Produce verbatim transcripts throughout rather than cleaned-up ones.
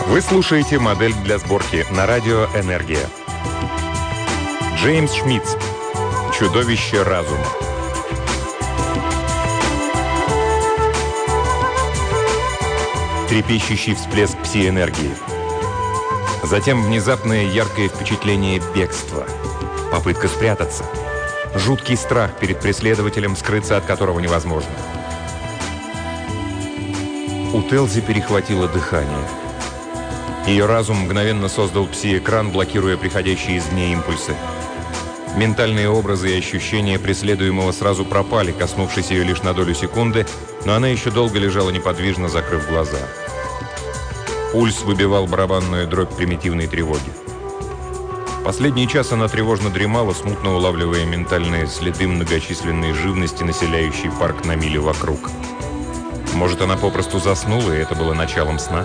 Вы слушаете модель для сборки на радио «Энергия». Джеймс Шмидц. Чудовище разума. Трепещущий всплеск пси-энергии. Затем внезапное яркое впечатление бегства. Попытка спрятаться. Жуткий страх перед преследователем, скрыться от которого невозможно. У Телзи перехватило дыхание. Ее разум мгновенно создал пси-экран, блокируя приходящие извне импульсы. Ментальные образы и ощущения преследуемого сразу пропали, коснувшись ее лишь на долю секунды, но она еще долго лежала неподвижно, закрыв глаза. Пульс выбивал барабанную дробь примитивной тревоги. Последний час она тревожно дремала, смутно улавливая ментальные следы многочисленной живности, населяющей парк на миле вокруг. Может, она попросту заснула, и это было началом сна?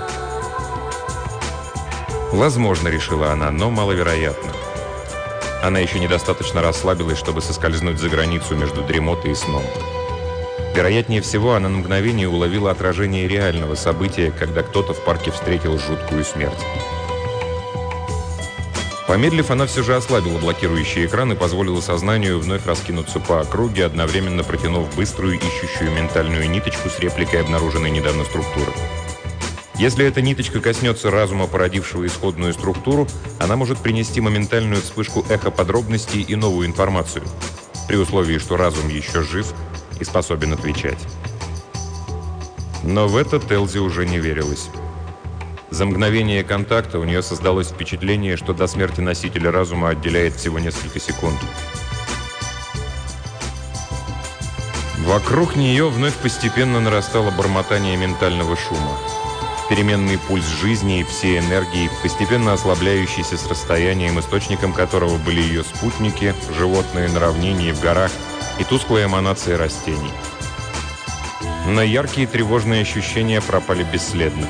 Возможно, решила она, но маловероятно. Она еще недостаточно расслабилась, чтобы соскользнуть за границу между дремотой и сном. Вероятнее всего, она на мгновение уловила отражение реального события, когда кто-то в парке встретил жуткую смерть. Помедлив, она все же ослабила блокирующий экран и позволила сознанию вновь раскинуться по округе, одновременно протянув быструю, ищущую ментальную ниточку с репликой обнаруженной недавно структуры. Если эта ниточка коснется разума, породившего исходную структуру, она может принести моментальную вспышку эхо подробностей и новую информацию, при условии, что разум еще жив и способен отвечать. Но в это Телзи уже не верилась. За мгновение контакта у нее создалось впечатление, что до смерти носителя разума отделяет всего несколько секунд. Вокруг нее вновь постепенно нарастало бормотание ментального шума. Переменный пульс жизни и всей энергии, постепенно ослабляющийся с расстоянием, источником которого были ее спутники, животные на равнине и в горах, и тусклая эманация растений. Но яркие тревожные ощущения пропали бесследно.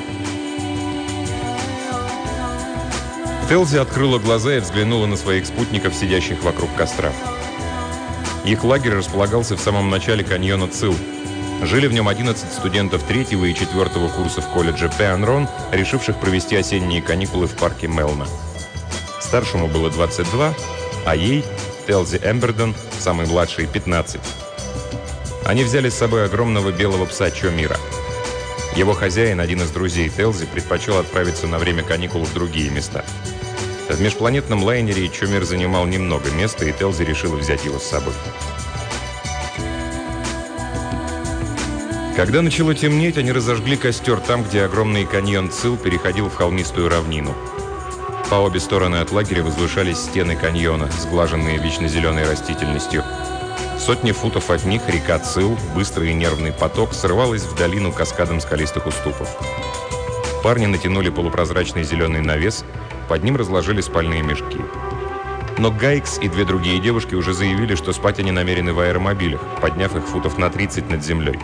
Телзи открыла глаза и взглянула на своих спутников, сидящих вокруг костра. Их лагерь располагался в самом начале каньона Цил. Жили в нем одиннадцать студентов третьего и четвертого курсов колледжа Пеанрон, решивших провести осенние каникулы в парке Мелна. Старшему было двадцать два, а ей, Телзи Эмберден, самой младшей, пятнадцать. Они взяли с собой огромного белого пса Чомира. Его хозяин, один из друзей Телзи, предпочел отправиться на время каникул в другие места. В межпланетном лайнере Чомир занимал немного места, и Телзи решила взять его с собой. Когда начало темнеть, они разожгли костер там, где огромный каньон Цил переходил в холмистую равнину. По обе стороны от лагеря возвышались стены каньона, сглаженные вечно зеленой растительностью. Сотни футов от них река Цил, быстрый и нервный поток, срывалась в долину каскадом скалистых уступов. Парни натянули полупрозрачный зеленый навес, под ним разложили спальные мешки. Но Гайкс и две другие девушки уже заявили, что спать они намерены в аэромобилях, подняв их футов на тридцать над землей.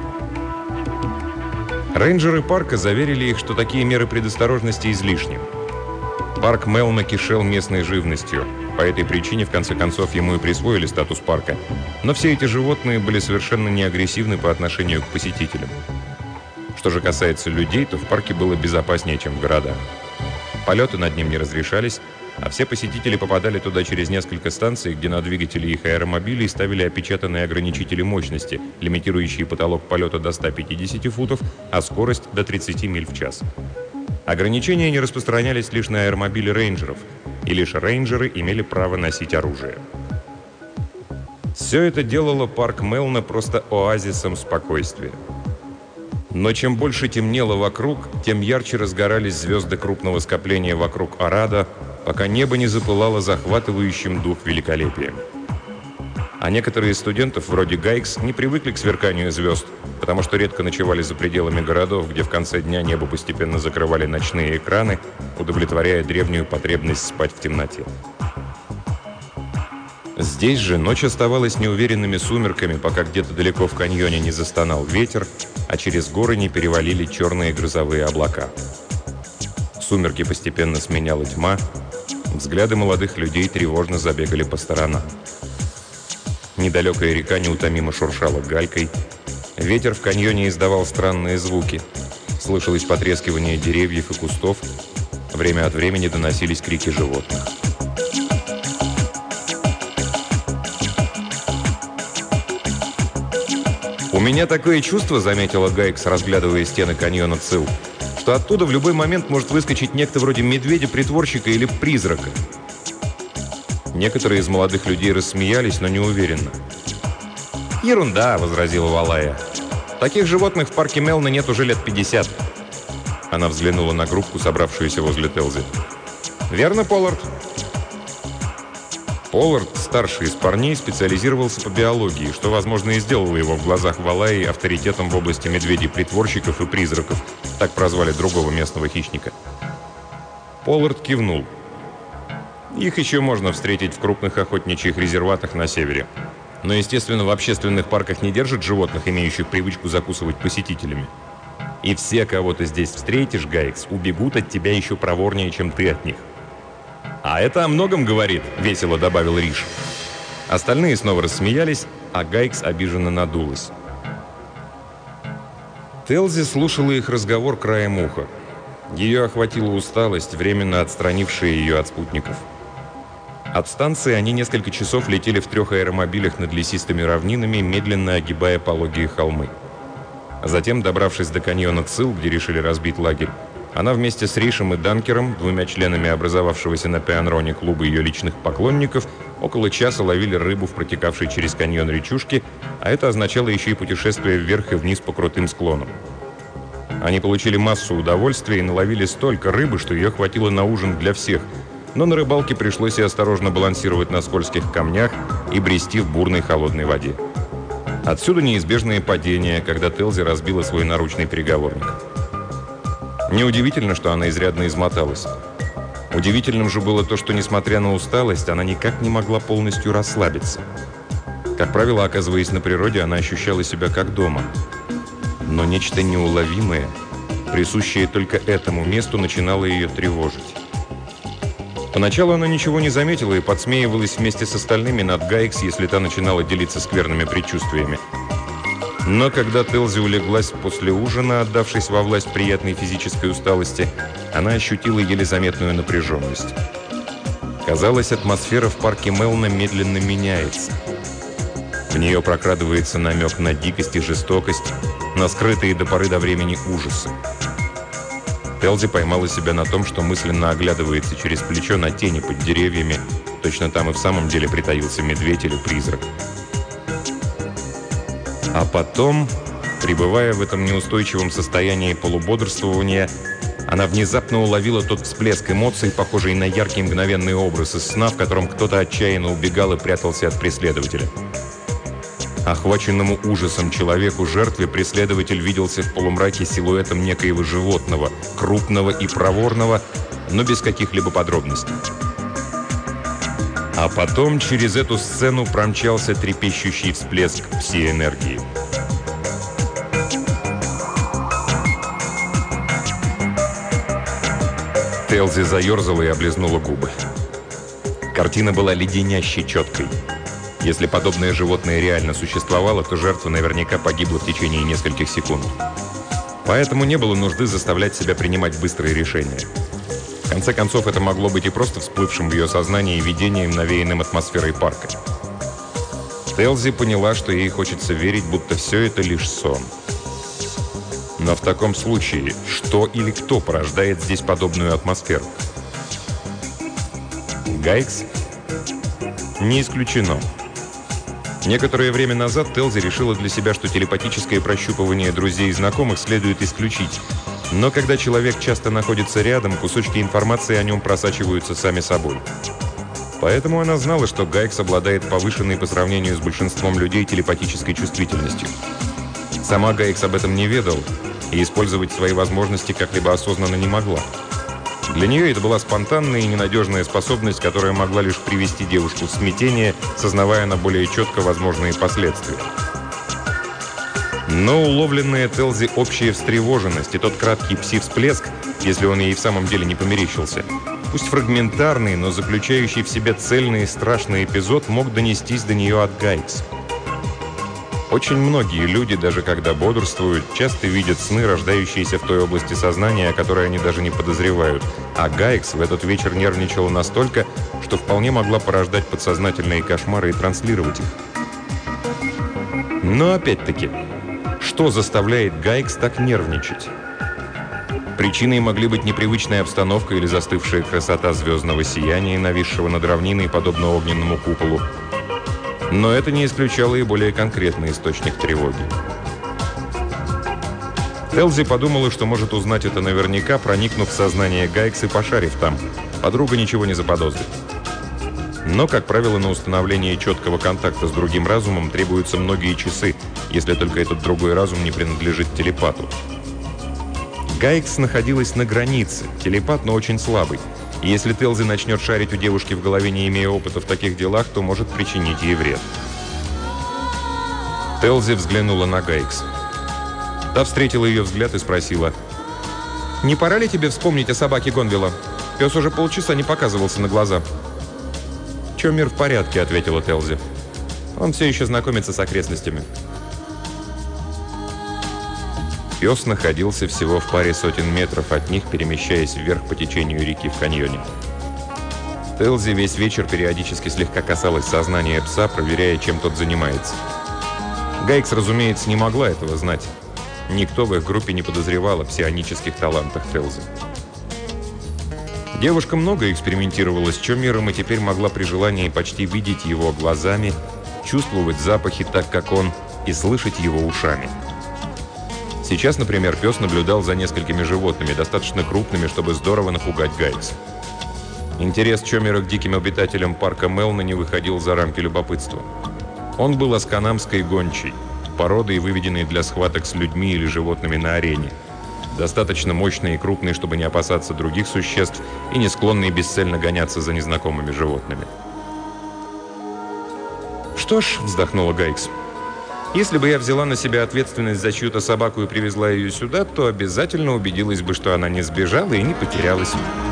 Рейнджеры парка заверили их, что такие меры предосторожности излишни. Парк Мелна кишел местной живностью. По этой причине, в конце концов, ему и присвоили статус парка. Но все эти животные были совершенно не агрессивны по отношению к посетителям. Что же касается людей, то в парке было безопаснее, чем в городах. Полеты над ним не разрешались, а все посетители попадали туда через несколько станций, где на двигатели их аэромобилей ставили опечатанные ограничители мощности, лимитирующие потолок полета до ста пятидесяти футов, а скорость до тридцати миль в час. Ограничения не распространялись лишь на аэромобили рейнджеров, и лишь рейнджеры имели право носить оружие. Все это делало парк Мелна просто оазисом спокойствия. Но чем больше темнело вокруг, тем ярче разгорались звезды крупного скопления вокруг Арада, пока небо не запылало захватывающим дух великолепием. А некоторые из студентов, вроде Гайкс, не привыкли к сверканию звезд, потому что редко ночевали за пределами городов, где в конце дня небо постепенно закрывали ночные экраны, удовлетворяя древнюю потребность спать в темноте. Здесь же ночь оставалась неуверенными сумерками, пока где-то далеко в каньоне не застонал ветер, а через горы не перевалили черные грозовые облака. Сумерки постепенно сменяла тьма, взгляды молодых людей тревожно забегали по сторонам. Недалекая река неутомимо шуршала галькой, ветер в каньоне издавал странные звуки. Слышалось потрескивание деревьев и кустов. Время от времени доносились крики животных. «У меня такое чувство», — заметила Гайкс, разглядывая стены каньона Цил, «что оттуда в любой момент может выскочить некто вроде медведя-притворщика или призрака». Некоторые из молодых людей рассмеялись, но неуверенно. «Ерунда», — возразила Валая. «Таких животных в парке Мелна нет уже лет пятьдесят». Она взглянула на группку, собравшуюся возле Телзи. «Верно, Поллард?» Поллард, старший из парней, специализировался по биологии, что, возможно, и сделало его в глазах Валаи авторитетом в области медведей-притворщиков и призраков. Так прозвали другого местного хищника. Поллард кивнул. Их еще можно встретить в крупных охотничьих резерватах на севере. Но, естественно, в общественных парках не держат животных, имеющих привычку закусывать посетителями. И все, кого ты здесь встретишь, Гайкс, убегут от тебя еще проворнее, чем ты от них. «А это о многом говорит», — весело добавил Риш. Остальные снова рассмеялись, а Гайкс обиженно надулась. Телзи слушала их разговор краем уха. Ее охватила усталость, временно отстранившая ее от спутников. От станции они несколько часов летели в трех аэромобилях над лесистыми равнинами, медленно огибая пологие холмы. Затем, добравшись до каньона Цил, где решили разбить лагерь, она вместе с Ришем и Данкером, двумя членами образовавшегося на Пеанроне клуба ее личных поклонников, около часа ловили рыбу в протекавшей через каньон речушке, а это означало еще и путешествие вверх и вниз по крутым склонам. Они получили массу удовольствия и наловили столько рыбы, что ее хватило на ужин для всех, но на рыбалке пришлось и осторожно балансировать на скользких камнях и брести в бурной холодной воде. Отсюда неизбежные падения, когда Телзи разбила свой наручный переговорник. Неудивительно, что она изрядно измоталась. Удивительным же было то, что, несмотря на усталость, она никак не могла полностью расслабиться. Как правило, оказываясь на природе, она ощущала себя как дома. Но нечто неуловимое, присущее только этому месту, начинало ее тревожить. Поначалу она ничего не заметила и подсмеивалась вместе с остальными над Гайкс, если та начинала делиться скверными предчувствиями. Но когда Телзи улеглась после ужина, отдавшись во власть приятной физической усталости, она ощутила еле заметную напряженность. Казалось, атмосфера в парке Мелна медленно меняется. В нее прокрадывается намек на дикость и жестокость, на скрытые до поры до времени ужасы. Телзи поймала себя на том, что мысленно оглядывается через плечо на тени под деревьями. Точно там и в самом деле притаился медведь или призрак. А потом, пребывая в этом неустойчивом состоянии полубодрствования, она внезапно уловила тот всплеск эмоций, похожий на яркий мгновенный образ из сна, в котором кто-то отчаянно убегал и прятался от преследователя. Охваченному ужасом человеку-жертве преследователь виделся в полумраке силуэтом некоего животного, крупного и проворного, но без каких-либо подробностей. А потом через эту сцену промчался трепещущий всплеск пси-энергии. Телзи заерзала и облизнула губы. Картина была леденящей четкой. Если подобное животное реально существовало, то жертва наверняка погибла в течение нескольких секунд. Поэтому не было нужды заставлять себя принимать быстрые решения. В конце концов, это могло быть и просто всплывшим в ее сознании видением, навеянным атмосферой парка. Телзи поняла, что ей хочется верить, будто все это лишь сон. Но в таком случае, что или кто порождает здесь подобную атмосферу? Гайкс? Не исключено. Некоторое время назад Телзи решила для себя, что телепатическое прощупывание друзей и знакомых следует исключить. Но когда человек часто находится рядом, кусочки информации о нем просачиваются сами собой. Поэтому она знала, что Гайкс обладает повышенной по сравнению с большинством людей телепатической чувствительностью. Сама Гайкс об этом не ведала и использовать свои возможности как-либо осознанно не могла. Для нее это была спонтанная и ненадежная способность, которая могла лишь привести девушку в смятение, сознавая на более четко возможные последствия. Но уловленная Телзи общая встревоженность и тот краткий пси-всплеск, если он ей в самом деле не померещился, пусть фрагментарный, но заключающий в себе цельный и страшный эпизод, мог донестись до нее от Гайкс. Очень многие люди, даже когда бодрствуют, часто видят сны, рождающиеся в той области сознания, о которой они даже не подозревают. А Гайкс в этот вечер нервничала настолько, что вполне могла порождать подсознательные кошмары и транслировать их. Но опять-таки, что заставляет Гайкс так нервничать? Причиной могли быть непривычная обстановка или застывшая красота звездного сияния, нависшего над равниной, подобно огненному куполу. Но это не исключало и более конкретный источник тревоги. Телзи подумала, что может узнать это наверняка, проникнув в сознание Гайкс и пошарив там. Подруга ничего не заподозрит. Но, как правило, на установление четкого контакта с другим разумом требуются многие часы, если только этот другой разум не принадлежит телепату. Гайкс находилась на границе, телепат, но очень слабый. И если Телзи начнет шарить у девушки в голове, не имея опыта в таких делах, то может причинить ей вред. Телзи взглянула на Гайкс. Та встретила ее взгляд и спросила: «Не пора ли тебе вспомнить о собаке Гонвилла? Пес уже полчаса не показывался на глаза». «Чомир в порядке», — ответила Телзи. «Он все еще знакомится с окрестностями». Пес находился всего в паре сотен метров от них, перемещаясь вверх по течению реки в каньоне. Телзи весь вечер периодически слегка касалась сознания пса, проверяя, чем тот занимается. Гайкс, разумеется, не могла этого знать. Никто в их группе не подозревал о псионических талантах Телзи. Девушка много экспериментировала с Чомиром и теперь могла при желании почти видеть его глазами, чувствовать запахи так, как он, и слышать его ушами. Сейчас, например, пес наблюдал за несколькими животными, достаточно крупными, чтобы здорово напугать Гайкс. Интерес Чомира к диким обитателям парка Мелна не выходил за рамки любопытства. Он был асканамской гончей, породой, выведенной для схваток с людьми или животными на арене. Достаточно мощный и крупный, чтобы не опасаться других существ, и не склонный бесцельно гоняться за незнакомыми животными. «Что ж», — вздохнула Гайкс, — «если бы я взяла на себя ответственность за чью-то собаку и привезла ее сюда, то обязательно убедилась бы, что она не сбежала и не потерялась».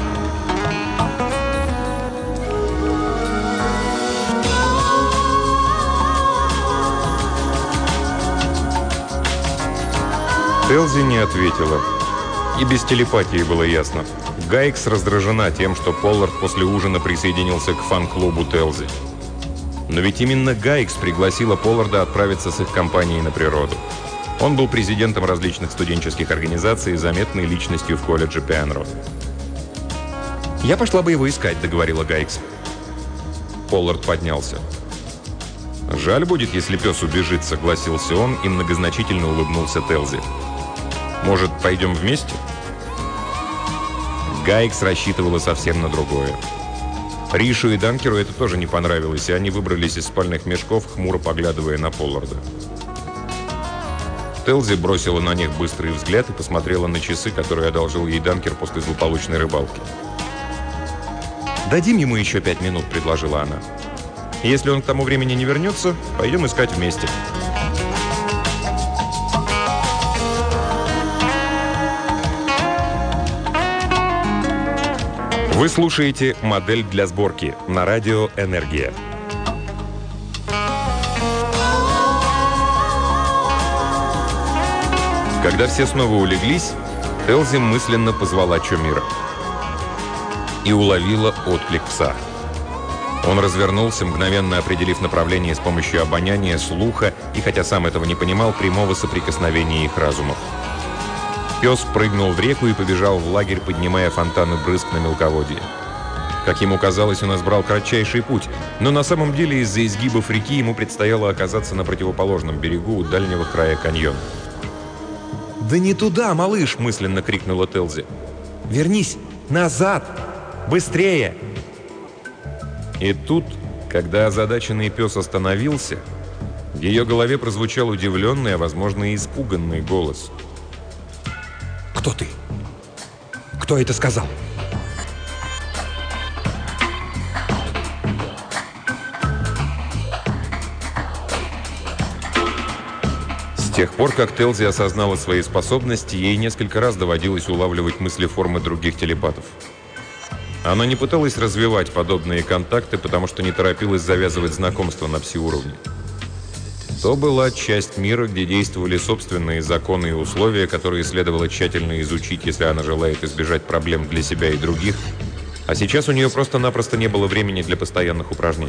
Телзи не ответила. И без телепатии было ясно. Гайкс раздражена тем, что Поллард после ужина присоединился к фан-клубу Телзи. Но ведь именно Гайкс пригласила Полларда отправиться с их компанией на природу. Он был президентом различных студенческих организаций и заметной личностью в колледже Пенро. «Я пошла бы его искать», — договорила Гайкс. Поллард поднялся. «Жаль будет, если пес убежит», — согласился он и многозначительно улыбнулся Телзи. «Может, пойдем вместе?» Гайкс рассчитывала совсем на другое. Ришу и Данкеру это тоже не понравилось, и они выбрались из спальных мешков, хмуро поглядывая на Полларда. Телзи бросила на них быстрый взгляд и посмотрела на часы, которые одолжил ей Данкер после злополучной рыбалки. «Дадим ему еще пять минут», — предложила она. «Если он к тому времени не вернется, пойдем искать вместе». Вы слушаете «Модель для сборки» на радио «Энергия». Когда все снова улеглись, Телзи мысленно позвала Чомира и уловила отклик пса. Он развернулся, мгновенно определив направление с помощью обоняния, слуха и, хотя сам этого не понимал, прямого соприкосновения их разумов. Пес прыгнул в реку и побежал в лагерь, поднимая фонтаны брызг на мелководье. Как ему казалось, он избрал кратчайший путь, но на самом деле из-за изгибов реки ему предстояло оказаться на противоположном берегу у дальнего края каньона. «Да не туда, малыш!» – мысленно крикнула Телзи. «Вернись! Назад! Быстрее!» И тут, когда озадаченный пес остановился, в ее голове прозвучал удивленный, а возможно и испуганный голос. «Кто ты? Кто это сказал?» С тех пор, как Телзи осознала свои способности, ей несколько раз доводилось улавливать мысли формы других телепатов. Она не пыталась развивать подобные контакты, потому что не торопилась завязывать знакомства на пси-уровне. То была часть мира, где действовали собственные законы и условия, которые следовало тщательно изучить, если она желает избежать проблем для себя и других, а сейчас у нее просто-напросто не было времени для постоянных упражнений.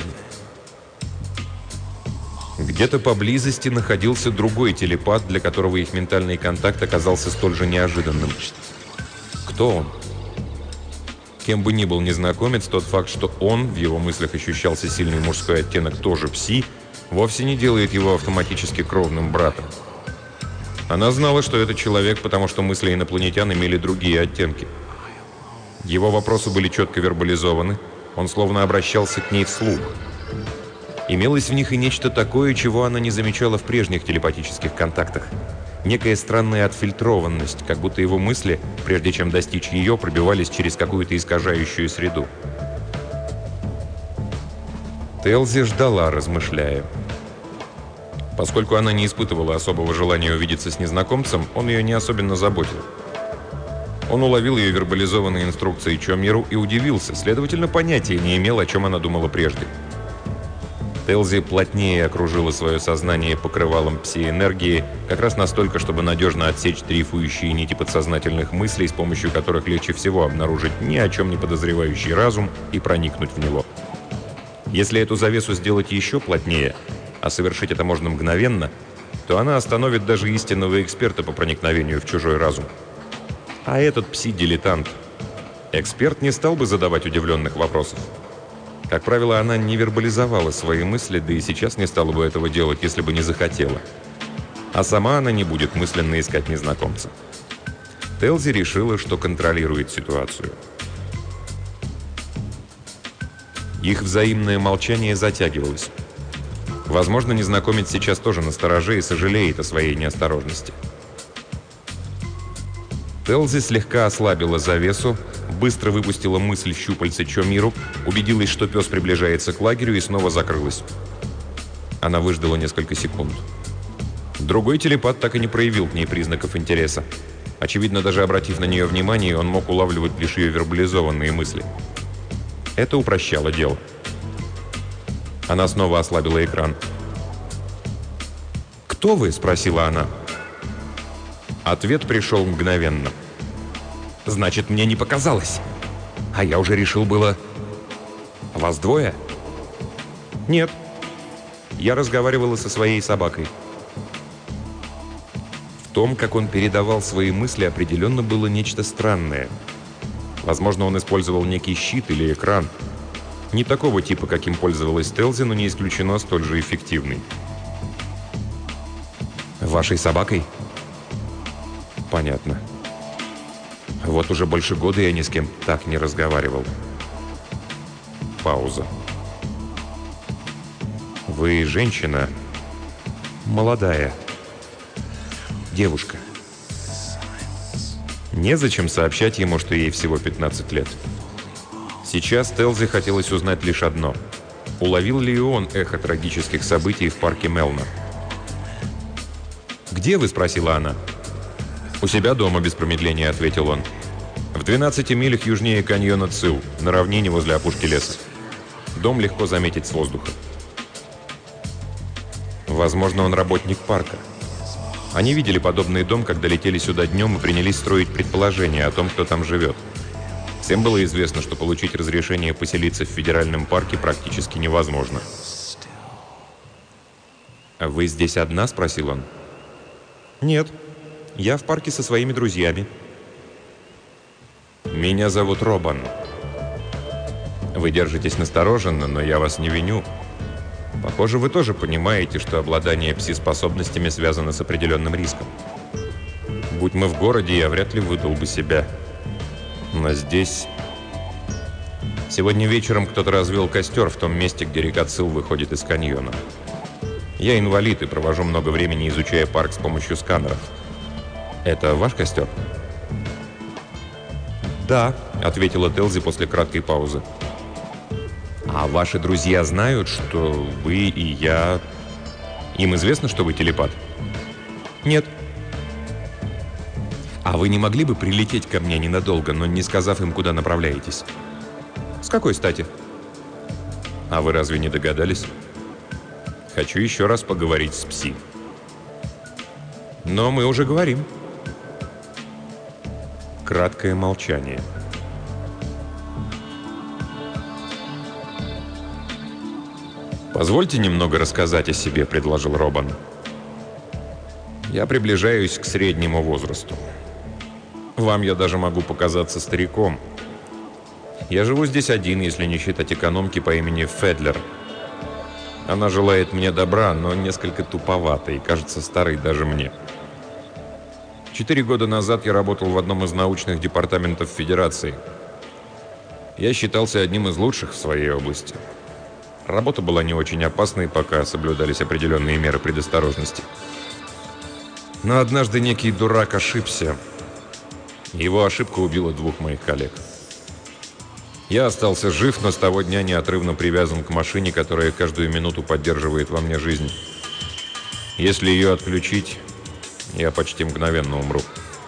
Где-то поблизости находился другой телепат, для которого их ментальный контакт оказался столь же неожиданным. Кто он? Кем бы ни был незнакомец, тот факт, что он, в его мыслях ощущался сильный мужской оттенок, тоже пси, вовсе не делает его автоматически кровным братом. Она знала, что это человек, потому что мысли инопланетян имели другие оттенки. Его вопросы были четко вербализованы, он словно обращался к ней вслух. Имелось в них и нечто такое, чего она не замечала в прежних телепатических контактах. Некая странная отфильтрованность, как будто его мысли, прежде чем достичь ее, пробивались через какую-то искажающую среду. Телзи ждала, размышляя. Поскольку она не испытывала особого желания увидеться с незнакомцем, он ее не особенно заботил. Он уловил ее вербализованные инструкции Чомиру и удивился, следовательно, понятия не имел, о чем она думала прежде. Телзи плотнее окружила свое сознание покрывалом пси-энергии, как раз настолько, чтобы надежно отсечь дрейфующие нити подсознательных мыслей, с помощью которых легче всего обнаружить ни о чем не подозревающий разум и проникнуть в него. Если эту завесу сделать еще плотнее, а совершить это можно мгновенно, то она остановит даже истинного эксперта по проникновению в чужой разум. А этот пси-дилетант. Эксперт не стал бы задавать удивленных вопросов. Как правило, она не вербализовала свои мысли, да и сейчас не стала бы этого делать, если бы не захотела. А сама она не будет мысленно искать незнакомца. Телзи решила, что контролирует ситуацию. Их взаимное молчание затягивалось. Возможно, незнакомец сейчас тоже настороже и сожалеет о своей неосторожности. Телзи слегка ослабила завесу, быстро выпустила мысль щупальца Чомиру, убедилась, что пес приближается к лагерю, и снова закрылась. Она выждала несколько секунд. Другой телепат так и не проявил к ней признаков интереса. Очевидно, даже обратив на нее внимание, он мог улавливать лишь ее вербализованные мысли. Это упрощало дело. Она снова ослабила экран. «Кто вы?» – спросила она. Ответ пришел мгновенно. «Значит, мне не показалось. А я уже решил было... Вас двое?» «Нет. Я разговаривала со своей собакой». В том, как он передавал свои мысли, определенно было нечто странное. Возможно, он использовал некий щит или экран. Не такого типа, каким пользовалась Телзи, но не исключено столь же эффективный. «Вашей собакой?» «Понятно. Вот уже больше года я ни с кем так не разговаривал». Пауза. «Вы женщина?» «Молодая. Девушка». Незачем сообщать ему, что ей всего пятнадцать лет. Сейчас Телзи хотелось узнать лишь одно. Уловил ли он эхо трагических событий в парке Мелна? «Где вы?» – спросила она. «У себя дома», – без промедления ответил он. «В двенадцати милях южнее каньона Цил, на равнине возле опушки леса. Дом легко заметить с воздуха». Возможно, он работник парка. Они видели подобный дом, когда летели сюда днем и принялись строить предположения о том, кто там живет. Всем было известно, что получить разрешение поселиться в федеральном парке практически невозможно. «А вы здесь одна?» – спросил он. «Нет. Я в парке со своими друзьями». «Меня зовут Робан. Вы держитесь настороженно, но я вас не виню. Похоже, вы тоже понимаете, что обладание пси-способностями связано с определенным риском. Будь мы в городе, я вряд ли выдал бы себя. Но здесь... Сегодня вечером кто-то развел костер в том месте, где река Цил выходит из каньона. Я инвалид и провожу много времени, изучая парк с помощью сканеров. Это ваш костер?» «Да», — ответила Телзи после краткой паузы. «А ваши друзья знают, что вы и я... Им известно, что вы телепат?» «Нет». «А вы не могли бы прилететь ко мне ненадолго, но не сказав им, куда направляетесь?» «С какой стати?» «А вы разве не догадались?» Хочу еще раз поговорить с Пси. Но мы уже говорим. Краткое молчание. «Позвольте немного рассказать о себе», — предложил Робан. «Я приближаюсь к среднему возрасту. Вам я даже могу показаться стариком. Я живу здесь один, если не считать экономки по имени Федлер. Она желает мне добра, но несколько туповата и кажется старой даже мне. Четыре года назад я работал в одном из научных департаментов Федерации. Я считался одним из лучших в своей области. Работа была не очень опасной, пока соблюдались определенные меры предосторожности. Но однажды некий дурак ошибся. Его ошибка убила двух моих коллег. Я остался жив, но с того дня неотрывно привязан к машине, которая каждую минуту поддерживает во мне жизнь. Если ее отключить, я почти мгновенно умру.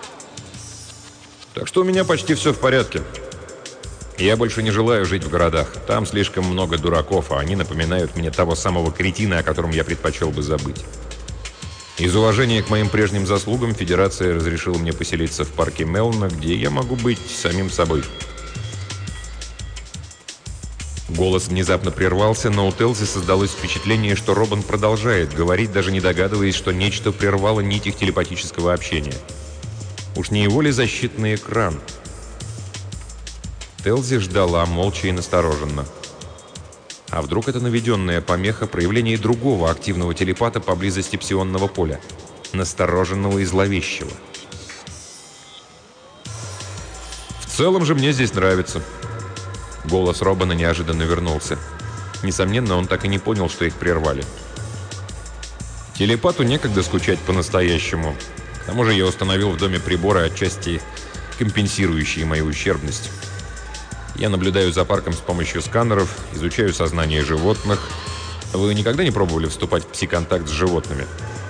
Так что у меня почти все в порядке. Я больше не желаю жить в городах. Там слишком много дураков, а они напоминают мне того самого кретина, о котором я предпочел бы забыть. Из уважения к моим прежним заслугам Федерация разрешила мне поселиться в парке Мелна, где я могу быть самим собой. Голос внезапно прервался, но у Телзи создалось впечатление, что Робан продолжает говорить, даже не догадываясь, что нечто прервало нить их телепатического общения. Уж не его ли защитный экран? Телзи ждала, молча и настороженно. А вдруг это наведенная помеха, проявление другого активного телепата поблизости псионного поля, настороженного и зловещего? «В целом же мне здесь нравится». Голос Робана неожиданно вернулся. Несомненно, он так и не понял, что их прервали. Телепату некогда скучать по-настоящему. К тому же я установил в доме приборы, отчасти компенсирующие мою ущербность. Я наблюдаю за парком с помощью сканеров, изучаю сознание животных. Вы никогда не пробовали вступать в пси-контакт с животными?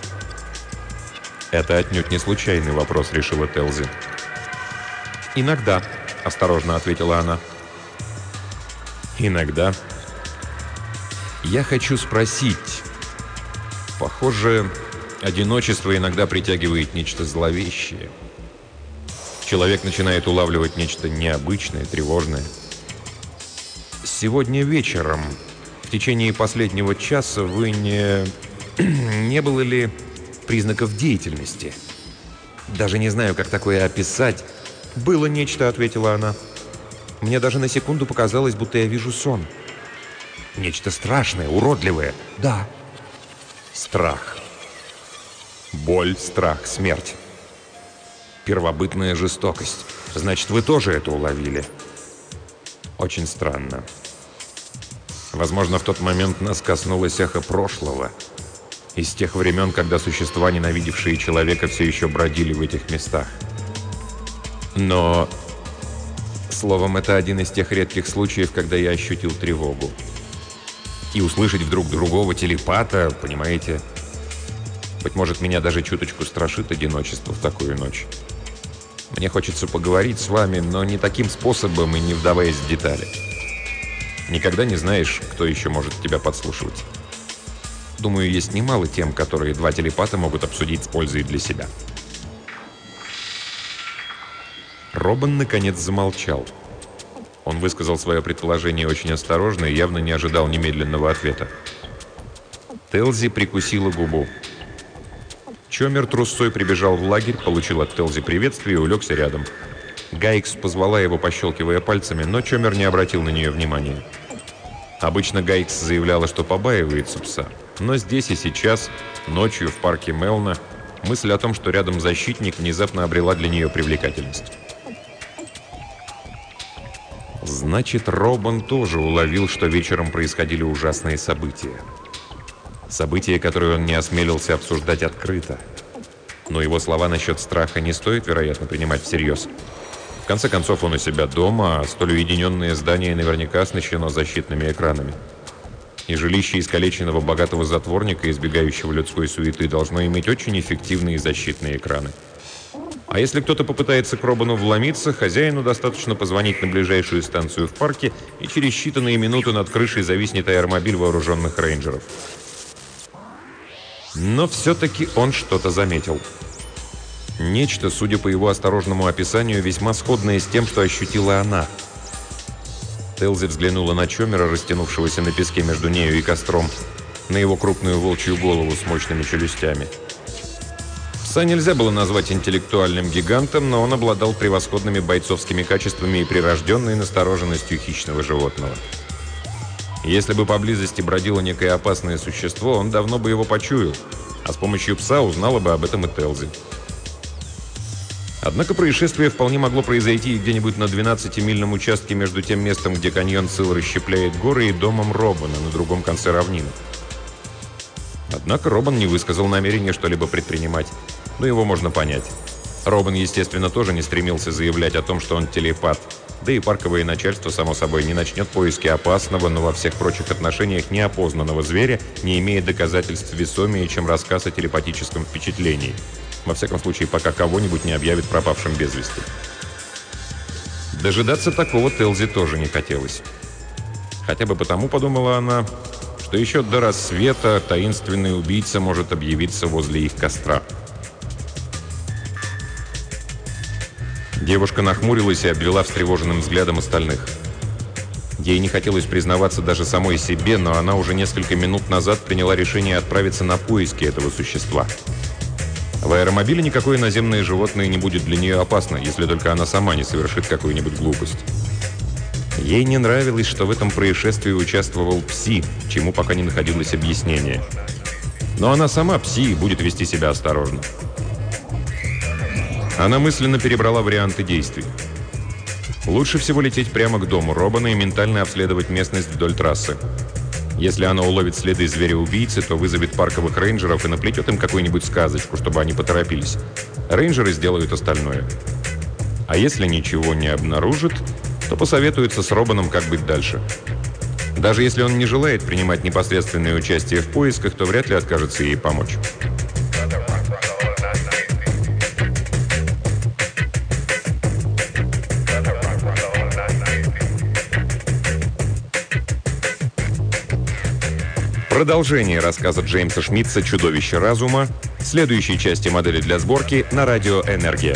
Это отнюдь не случайный вопрос, решила Телзи. «Иногда», — осторожно ответила она. «Иногда?» «Я хочу спросить. Похоже, одиночество иногда притягивает нечто зловещее. Человек начинает улавливать нечто необычное, тревожное. Сегодня вечером, в течение последнего часа, вы не... не было ли признаков деятельности? Даже не знаю, как такое описать». «Было нечто», — ответила она. «Мне даже на секунду показалось, будто я вижу сон. Нечто страшное, уродливое. Да. Страх. Боль, страх, смерть. Первобытная жестокость. Значит, вы тоже это уловили. Очень странно. Возможно, в тот момент нас коснулось эхо прошлого. Из тех времен, когда существа, ненавидевшие человека, все еще бродили в этих местах. Но, словом, это один из тех редких случаев, когда я ощутил тревогу. И услышать вдруг другого телепата, понимаете, быть может, меня даже чуточку страшит одиночество в такую ночь. Мне хочется поговорить с вами, но не таким способом и не вдаваясь в детали. Никогда не знаешь, кто еще может тебя подслушивать. Думаю, есть немало тем, которые два телепата могут обсудить с пользой для себя». Робан, наконец, замолчал. Он высказал свое предположение очень осторожно и явно не ожидал немедленного ответа. Телзи прикусила губу. Чомер трусцой прибежал в лагерь, получил от Телзи приветствие и улегся рядом. Гайкс позвала его, пощелкивая пальцами, но Чомер не обратил на нее внимания. Обычно Гайкс заявляла, что побаивается пса, но здесь и сейчас, ночью в парке Мелна, мысль о том, что рядом защитник, внезапно обрела для нее привлекательность. Значит, Робан тоже уловил, что вечером происходили ужасные события. События, которые он не осмелился обсуждать открыто. Но его слова насчет страха не стоит, вероятно, принимать всерьез. В конце концов, он у себя дома, а столь уединенное здание наверняка оснащено защитными экранами. И жилище искалеченного богатого затворника, избегающего людской суеты, должно иметь очень эффективные защитные экраны. А если кто-то попытается к Робану вломиться, хозяину достаточно позвонить на ближайшую станцию в парке, и через считанные минуты над крышей зависнет аэромобиль вооруженных рейнджеров. Но все-таки он что-то заметил. Нечто, судя по его осторожному описанию, весьма сходное с тем, что ощутила она. Телзи взглянула на Чомера, растянувшегося на песке между нею и костром, на его крупную волчью голову с мощными челюстями. Пса нельзя было назвать интеллектуальным гигантом, но он обладал превосходными бойцовскими качествами и прирожденной настороженностью хищного животного. Если бы поблизости бродило некое опасное существо, он давно бы его почуял, а с помощью пса узнала бы об этом и Телзи. Однако происшествие вполне могло произойти и где-нибудь на двенадцатимильном участке между тем местом, где каньон Сил расщепляет горы, и домом Робана на другом конце равнины. Однако Робан не высказал намерения что-либо предпринимать, но его можно понять. Робан, естественно, тоже не стремился заявлять о том, что он телепат, да и парковое начальство, само собой, не начнет поиски опасного, но во всех прочих отношениях неопознанного зверя, не имея доказательств весомее, чем рассказ о телепатическом впечатлении. Во всяком случае, пока кого-нибудь не объявит пропавшим без вести. Дожидаться такого Телзи тоже не хотелось. Хотя бы потому, подумала она, что еще до рассвета таинственный убийца может объявиться возле их костра. Девушка нахмурилась и обвела встревоженным взглядом остальных. Ей не хотелось признаваться даже самой себе, но она уже несколько минут назад приняла решение отправиться на поиски этого существа. В аэромобиле никакое наземное животное не будет для нее опасно, если только она сама не совершит какую-нибудь глупость. Ей не нравилось, что в этом происшествии участвовал Пси, чему пока не находилось объяснения. Но она сама Пси и будет вести себя осторожно. Она мысленно перебрала варианты действий. Лучше всего лететь прямо к дому Робана и ментально обследовать местность вдоль трассы. Если она уловит следы зверя-убийцы, то вызовет парковых рейнджеров и наплетет им какую-нибудь сказочку, чтобы они поторопились. Рейнджеры сделают остальное. А если ничего не обнаружит, то посоветуется с Робаном, как быть дальше. Даже если он не желает принимать непосредственное участие в поисках, то вряд ли откажется ей помочь. Продолжение рассказа Джеймса Шмидца «Чудовище разума» в следующей части модели для сборки на радио «Энергия».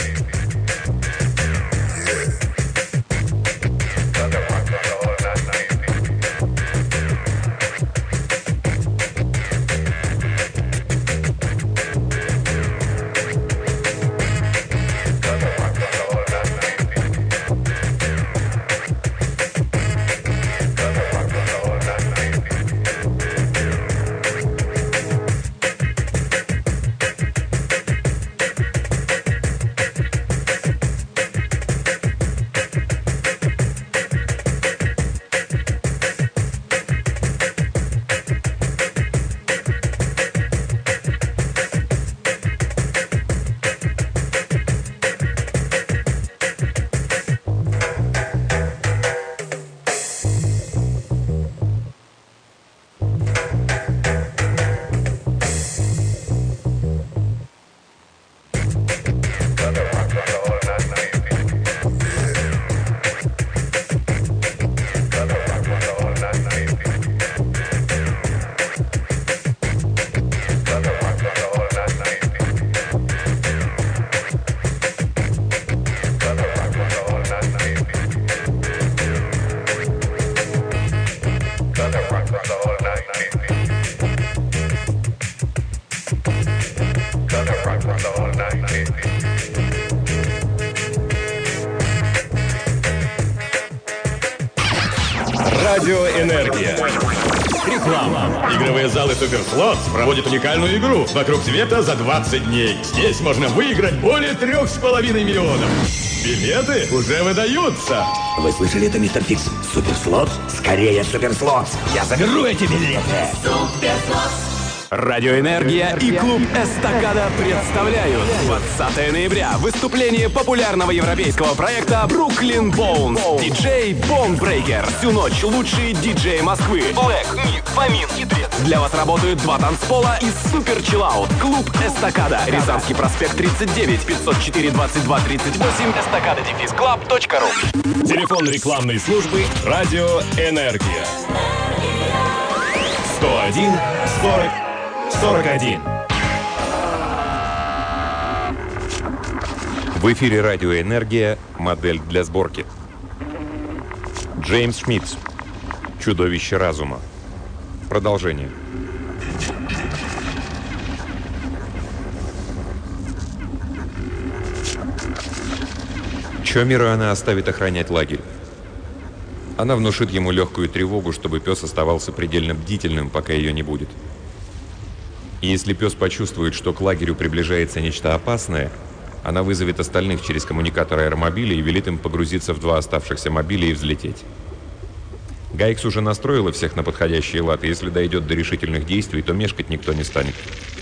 Радиоэнергия. Реклама. Игровые залы Суперслотс проводят уникальную игру «Вокруг света за двадцать дней». Здесь можно выиграть более трех с половиной миллионов. Билеты уже выдаются. Вы слышали это, мистер Фикс? Суперслотс? Скорее, Суперслотс! Я заберу эти билеты! Суперслотс! Радиоэнергия и клуб «Эстакада» представляют двадцатого ноября выступление популярного европейского проекта «Бруклин Боунс». Диджей Бонбрейкер. Всю ночь лучшие диджеи Москвы. Блэк, Ник, Фомин, Хитрец. Для вас работают два танцпола и супер чиллаут. Клуб «Эстакада». Рязанский проспект тридцать девять, пятьсот четыре, двадцать два, тридцать восемь. эстакада дефис клаб точка ру. Телефон рекламной службы «Радиоэнергия». сто один сорок сорок один. В эфире радио «Энергия», модель для сборки. Джеймс Шмидт. Чудовище разума. Продолжение. Чомера она оставит охранять лагерь. Она внушит ему легкую тревогу, чтобы пес оставался предельно бдительным, пока ее не будет. И если пес почувствует, что к лагерю приближается нечто опасное, она вызовет остальных через коммуникатор аэромобиля и велит им погрузиться в два оставшихся мобиля и взлететь. Гайкс уже настроила всех на подходящий лад, и если дойдет до решительных действий, то мешкать никто не станет.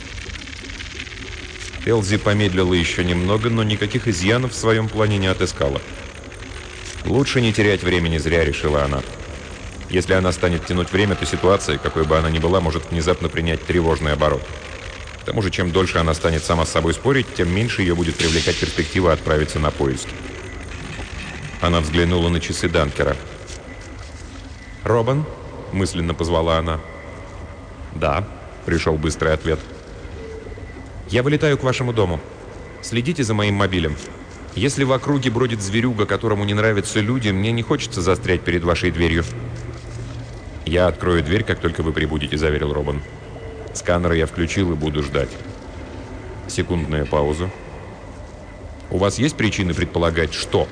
Телзи помедлила еще немного, но никаких изъянов в своем плане не отыскала. «Лучше не терять времени зря», — решила она. Если она станет тянуть время, то ситуация, какой бы она ни была, может внезапно принять тревожный оборот. К тому же, чем дольше она станет сама с собой спорить, тем меньше ее будет привлекать перспектива отправиться на поиски. Она взглянула на часы Данкера. «Робан?» — мысленно позвала она. «Да», — пришел быстрый ответ. «Я вылетаю к вашему дому. Следите за моим мобилем. Если в округе бродит зверюга, которому не нравятся люди, мне не хочется застрять перед вашей дверью». «Я открою дверь, как только вы прибудете», — заверил Робан. «Сканеры я включил и буду ждать». Секундная пауза. «У вас есть причины предполагать, что?»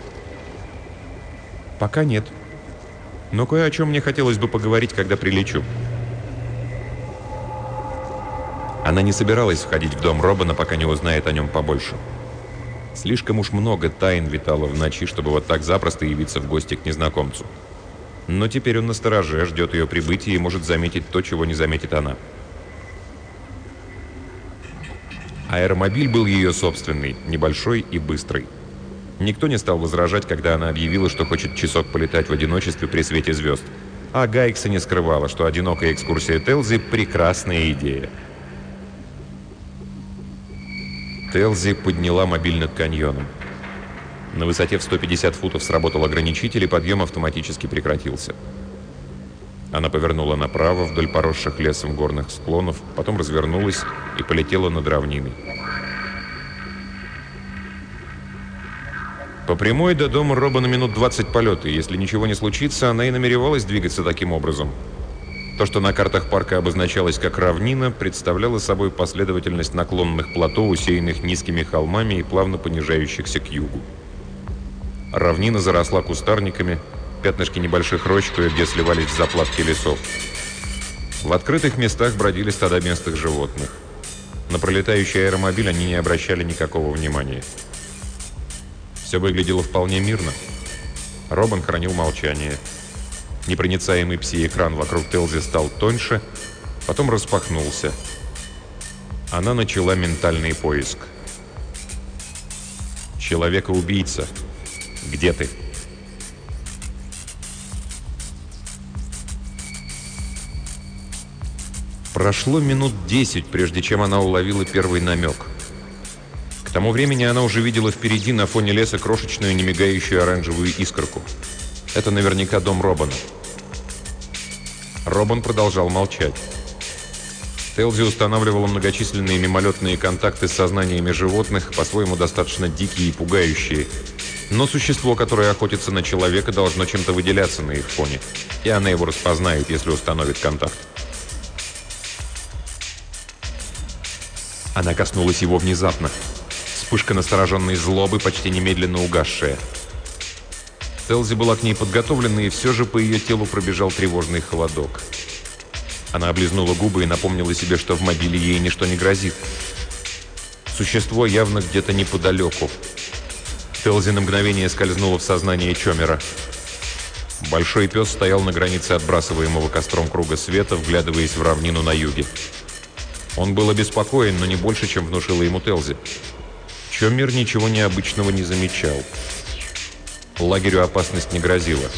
«Пока нет. Но кое о чем мне хотелось бы поговорить, когда прилечу». Она не собиралась входить в дом Робана, пока не узнает о нем побольше. Слишком уж много тайн витало в ночи, чтобы вот так запросто явиться в гости к незнакомцу. Но теперь он настороже, ждет ее прибытия и может заметить то, чего не заметит она. Аэромобиль был ее собственный, небольшой и быстрый. Никто не стал возражать, когда она объявила, что хочет часок полетать в одиночестве при свете звезд. А Гайкса не скрывала, что одинокая экскурсия Телзи – прекрасная идея. Телзи подняла мобиль над каньоном. На высоте в сто пятьдесят футов сработал ограничитель, и подъем автоматически прекратился. Она повернула направо вдоль поросших лесом горных склонов, потом развернулась и полетела над равниной. По прямой до дома Робана минут двадцать полета, и если ничего не случится, она и намеревалась двигаться таким образом. То, что на картах парка обозначалось как равнина, представляло собой последовательность наклонных плато, усеянных низкими холмами и плавно понижающихся к югу. Равнина заросла кустарниками, пятнышки небольших рощ кое-где сливались в заплатки лесов. В открытых местах бродили стада местных животных. На пролетающий аэромобиль они не обращали никакого внимания. Все выглядело вполне мирно. Робан хранил молчание. Непроницаемый пси-экран вокруг Телзи стал тоньше, потом распахнулся. Она начала ментальный поиск. «Человека-убийца, где ты?» Прошло минут десять, прежде чем она уловила первый намек. К тому времени она уже видела впереди на фоне леса крошечную немигающую оранжевую искорку. Это наверняка дом Робана. Робан продолжал молчать. Телзи устанавливала многочисленные мимолетные контакты с сознаниями животных, по-своему достаточно дикие и пугающие. Но существо, которое охотится на человека, должно чем-то выделяться на их фоне. И она его распознает, если установит контакт. Она коснулась его внезапно. Вспышка настороженной злобы, почти немедленно угасшая. Телзи была к ней подготовлена, и все же по ее телу пробежал тревожный холодок. Она облизнула губы и напомнила себе, что в мобиле ей ничто не грозит. Существо явно где-то неподалеку. Телзи на мгновение скользнула в сознание Чомера. Большой пес стоял на границе отбрасываемого костром круга света, вглядываясь в равнину на юге. Он был обеспокоен, но не больше, чем внушила ему Телзи. Чомер ничего необычного не замечал. Лагерю опасность не грозила.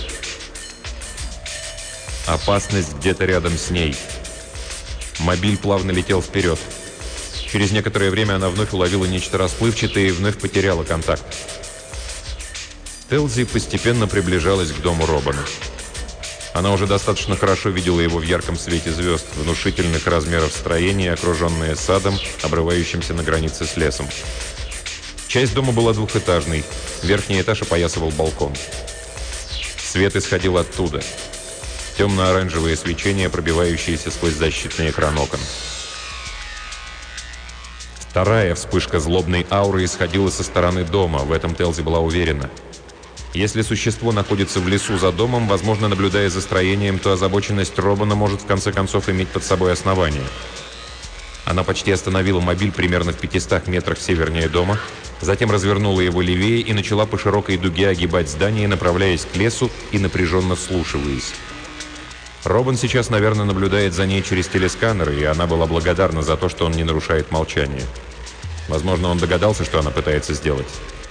Опасность где-то рядом с ней. Мобиль плавно летел вперед. Через некоторое время она вновь уловила нечто расплывчатое и вновь потеряла контакт. Телзи постепенно приближалась к дому Робана. Она уже достаточно хорошо видела его в ярком свете звезд, внушительных размеров строения, окруженное садом, обрывающимся на границе с лесом. Часть дома была двухэтажной. Верхний этаж опоясывал балкон. Свет исходил оттуда. Темно-оранжевое свечение, пробивающееся сквозь защитный экран окон. Вторая вспышка злобной ауры исходила со стороны дома. В этом Телзи была уверена. Если существо находится в лесу за домом, возможно, наблюдая за строением, то озабоченность Робана может в конце концов иметь под собой основание. Она почти остановила мобиль примерно в пятистах метрах севернее дома, затем развернула его левее и начала по широкой дуге огибать здание, направляясь к лесу и напряженно вслушиваясь. Робан сейчас, наверное, наблюдает за ней через телесканеры, и она была благодарна за то, что он не нарушает молчание. Возможно, он догадался, что она пытается сделать.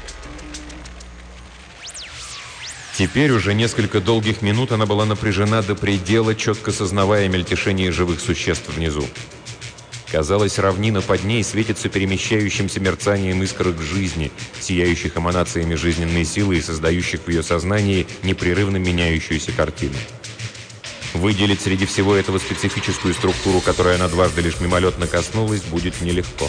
Теперь уже несколько долгих минут она была напряжена до предела, четко сознавая мельтешение живых существ внизу. Казалось, равнина под ней светится перемещающимся мерцанием искорок жизни, сияющих эманациями жизненной силы и создающих в ее сознании непрерывно меняющуюся картину. Выделить среди всего этого специфическую структуру, которой она дважды лишь мимолетно коснулась, будет нелегко.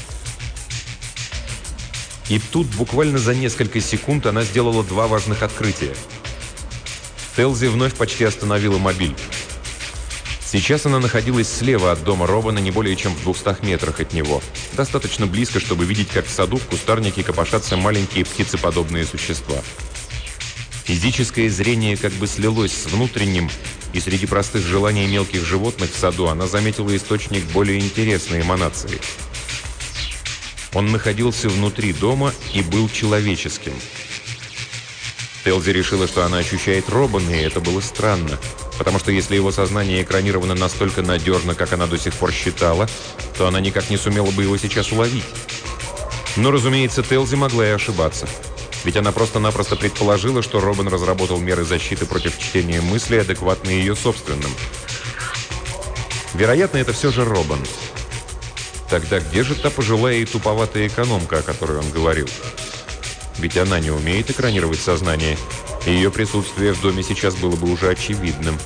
И тут буквально за несколько секунд она сделала два важных открытия. Телзи вновь почти остановила мобиль. Сейчас она находилась слева от дома Робана, не более чем в двухстах метрах от него. Достаточно близко, чтобы видеть, как в саду в кустарнике копошатся маленькие птицеподобные существа. Физическое зрение как бы слилось с внутренним, и среди простых желаний мелких животных в саду она заметила источник более интересной эманации. Он находился внутри дома и был человеческим. Телзи решила, что она ощущает Робана, и это было странно, потому что если его сознание экранировано настолько надежно, как она до сих пор считала, то она никак не сумела бы его сейчас уловить. Но, разумеется, Телзи могла и ошибаться. Ведь она просто-напросто предположила, что Робан разработал меры защиты против чтения мыслей, адекватные ее собственным. Вероятно, это все же Робан. Тогда где же та пожилая и туповатая экономка, о которой он говорил? Ведь она не умеет экранировать сознание, и ее присутствие в доме сейчас было бы уже очевидным.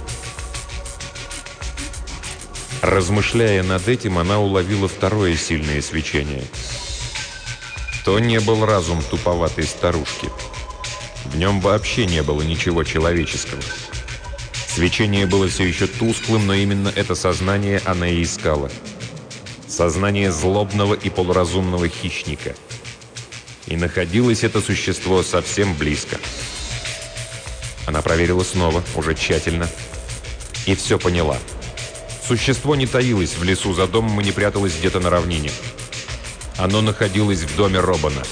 Размышляя над этим, она уловила второе сильное свечение. То не был разум туповатой старушки. В нем вообще не было ничего человеческого. Свечение было все еще тусклым, но именно это сознание она и искала. Сознание злобного и полуразумного хищника. И находилось это существо совсем близко. Она проверила снова, уже тщательно, и все поняла. Существо не таилось в лесу за домом и не пряталось где-то на равнине. Оно находилось в доме Робана.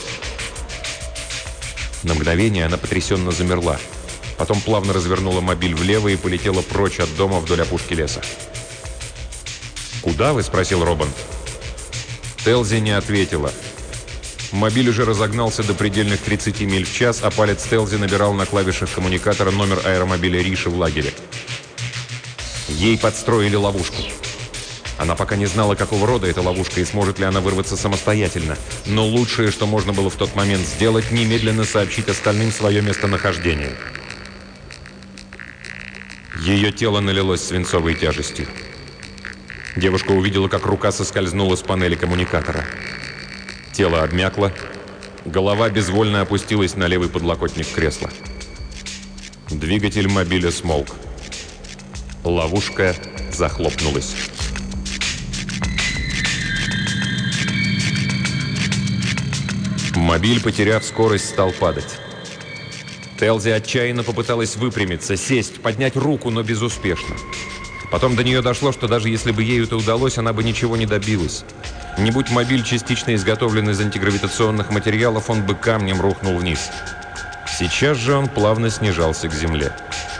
На мгновение она потрясенно замерла. Потом плавно развернула мобиль влево и полетела прочь от дома вдоль опушки леса. «Куда вы?» – спросил Робан. Телзи не ответила. Мобиль уже разогнался до предельных тридцати миль в час, а палец Телзи набирал на клавишах коммуникатора номер аэромобиля Риши в лагере. Ей подстроили ловушку. Она пока не знала, какого рода эта ловушка и сможет ли она вырваться самостоятельно. Но лучшее, что можно было в тот момент сделать, немедленно сообщить остальным свое местонахождение. Ее тело налилось свинцовой тяжестью. Девушка увидела, как рука соскользнула с панели коммуникатора. Тело обмякло, голова безвольно опустилась на левый подлокотник кресла. Двигатель мобиля смолк. Ловушка захлопнулась. Мобиль, потеряв скорость, стал падать. Телзи отчаянно попыталась выпрямиться, сесть, поднять руку, но безуспешно. Потом до нее дошло, что даже если бы ей это удалось, она бы ничего не добилась. Не будь мобиль частично изготовлен из антигравитационных материалов, он бы камнем рухнул вниз. Сейчас же он плавно снижался к земле.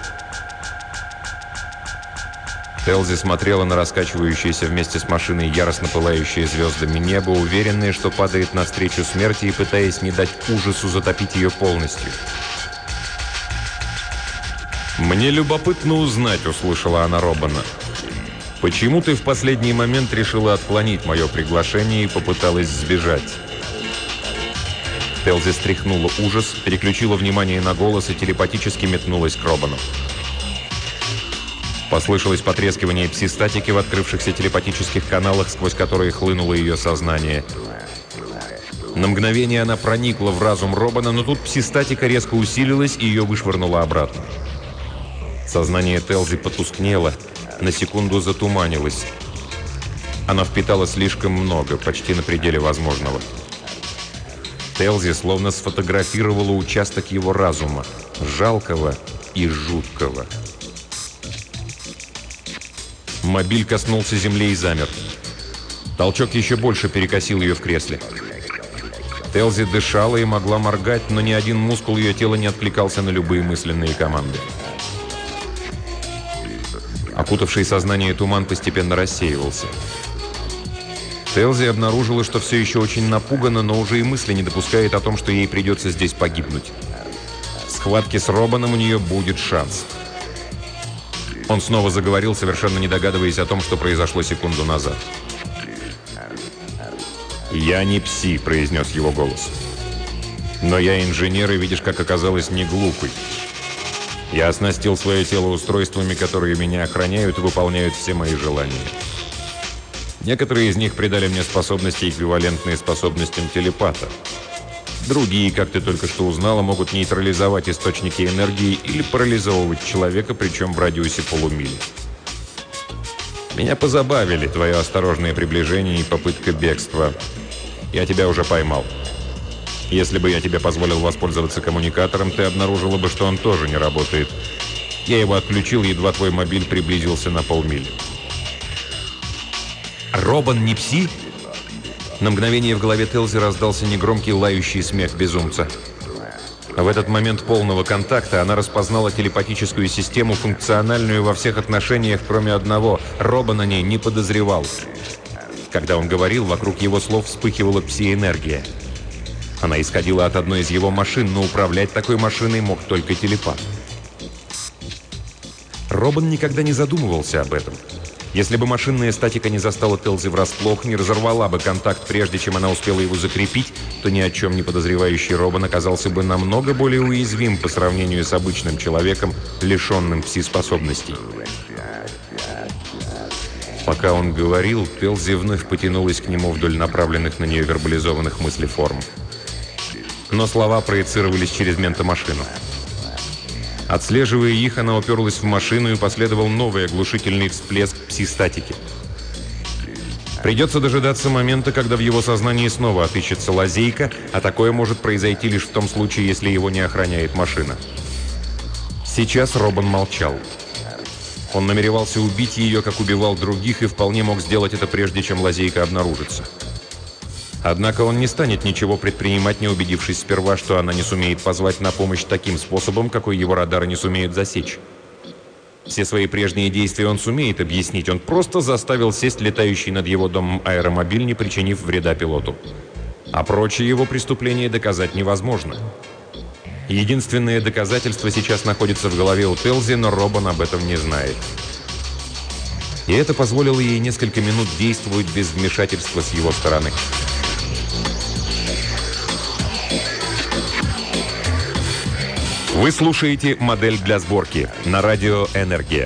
Телзи смотрела на раскачивающееся вместе с машиной яростно пылающее звездами небо, уверенная, что падает навстречу смерти и пытаясь не дать ужасу затопить ее полностью. «Мне любопытно узнать», — услышала она Робана. «Почему ты в последний момент решила отклонить мое приглашение и попыталась сбежать?» Телзи стряхнула ужас, переключила внимание на голос и телепатически метнулась к Робану. Послышалось потрескивание пси-статики в открывшихся телепатических каналах, сквозь которые хлынуло ее сознание. На мгновение она проникла в разум Робана, но тут псистатика резко усилилась и ее вышвырнуло обратно. Сознание Телзи потускнело, на секунду затуманилось. Оно впитало слишком много, почти на пределе возможного. Телзи словно сфотографировала участок его разума, жалкого и жуткого. Мобиль коснулся земли и замер. Толчок еще больше перекосил ее в кресле. Телзи дышала и могла моргать, но ни один мускул ее тела не откликался на любые мысленные команды. Окутавший сознание туман постепенно рассеивался. Телзи обнаружила, что все еще очень напугана, но уже и мысли не допускает о том, что ей придется здесь погибнуть. В схватке с Робаном у нее будет шанс. Он снова заговорил, совершенно не догадываясь о том, что произошло секунду назад. «Я не пси», — произнес его голос. «Но я инженер, и видишь, как оказалось, не глупый. Я оснастил свое тело устройствами, которые меня охраняют и выполняют все мои желания. Некоторые из них придали мне способности, эквивалентные способностям телепата. Другие, как ты только что узнала, могут нейтрализовать источники энергии или парализовывать человека, причем в радиусе полумили. Меня позабавили твое осторожное приближение и попытка бегства. Я тебя уже поймал. Если бы я тебе позволил воспользоваться коммуникатором, ты обнаружила бы, что он тоже не работает. Я его отключил, едва твой мобиль приблизился на полмили». «Робан не пси?» На мгновение в голове Телзи раздался негромкий лающий смех безумца. В этот момент полного контакта она распознала телепатическую систему, функциональную во всех отношениях, кроме одного. Робан о ней не подозревал. Когда он говорил, вокруг его слов вспыхивала пси-энергия. Она исходила от одной из его машин, но управлять такой машиной мог только телепат. Робан никогда не задумывался об этом. Если бы машинная статика не застала Телзи врасплох, не разорвала бы контакт, прежде чем она успела его закрепить, то ни о чем не подозревающий Робан оказался бы намного более уязвим по сравнению с обычным человеком, лишенным пси-способностей. Пока он говорил, Телзи вновь потянулась к нему вдоль направленных на нее вербализованных мыслеформ. Но слова проецировались через ментомашину. Отслеживая их, она уперлась в машину, и последовал новый оглушительный всплеск пси-статики. Придется дожидаться момента, когда в его сознании снова отыщется лазейка, а такое может произойти лишь в том случае, если его не охраняет машина. Сейчас Робан молчал. Он намеревался убить ее, как убивал других, и вполне мог сделать это, прежде чем лазейка обнаружится. Однако он не станет ничего предпринимать, не убедившись сперва, что она не сумеет позвать на помощь таким способом, какой его радары не сумеют засечь. Все свои прежние действия он сумеет объяснить. Он просто заставил сесть летающий над его домом аэромобиль, не причинив вреда пилоту. А прочие его преступления доказать невозможно. Единственное доказательство сейчас находится в голове у Телзи, но Робан об этом не знает. И это позволило ей несколько минут действовать без вмешательства с его стороны. Вы слушаете «Модель для сборки» на радио «Энергия».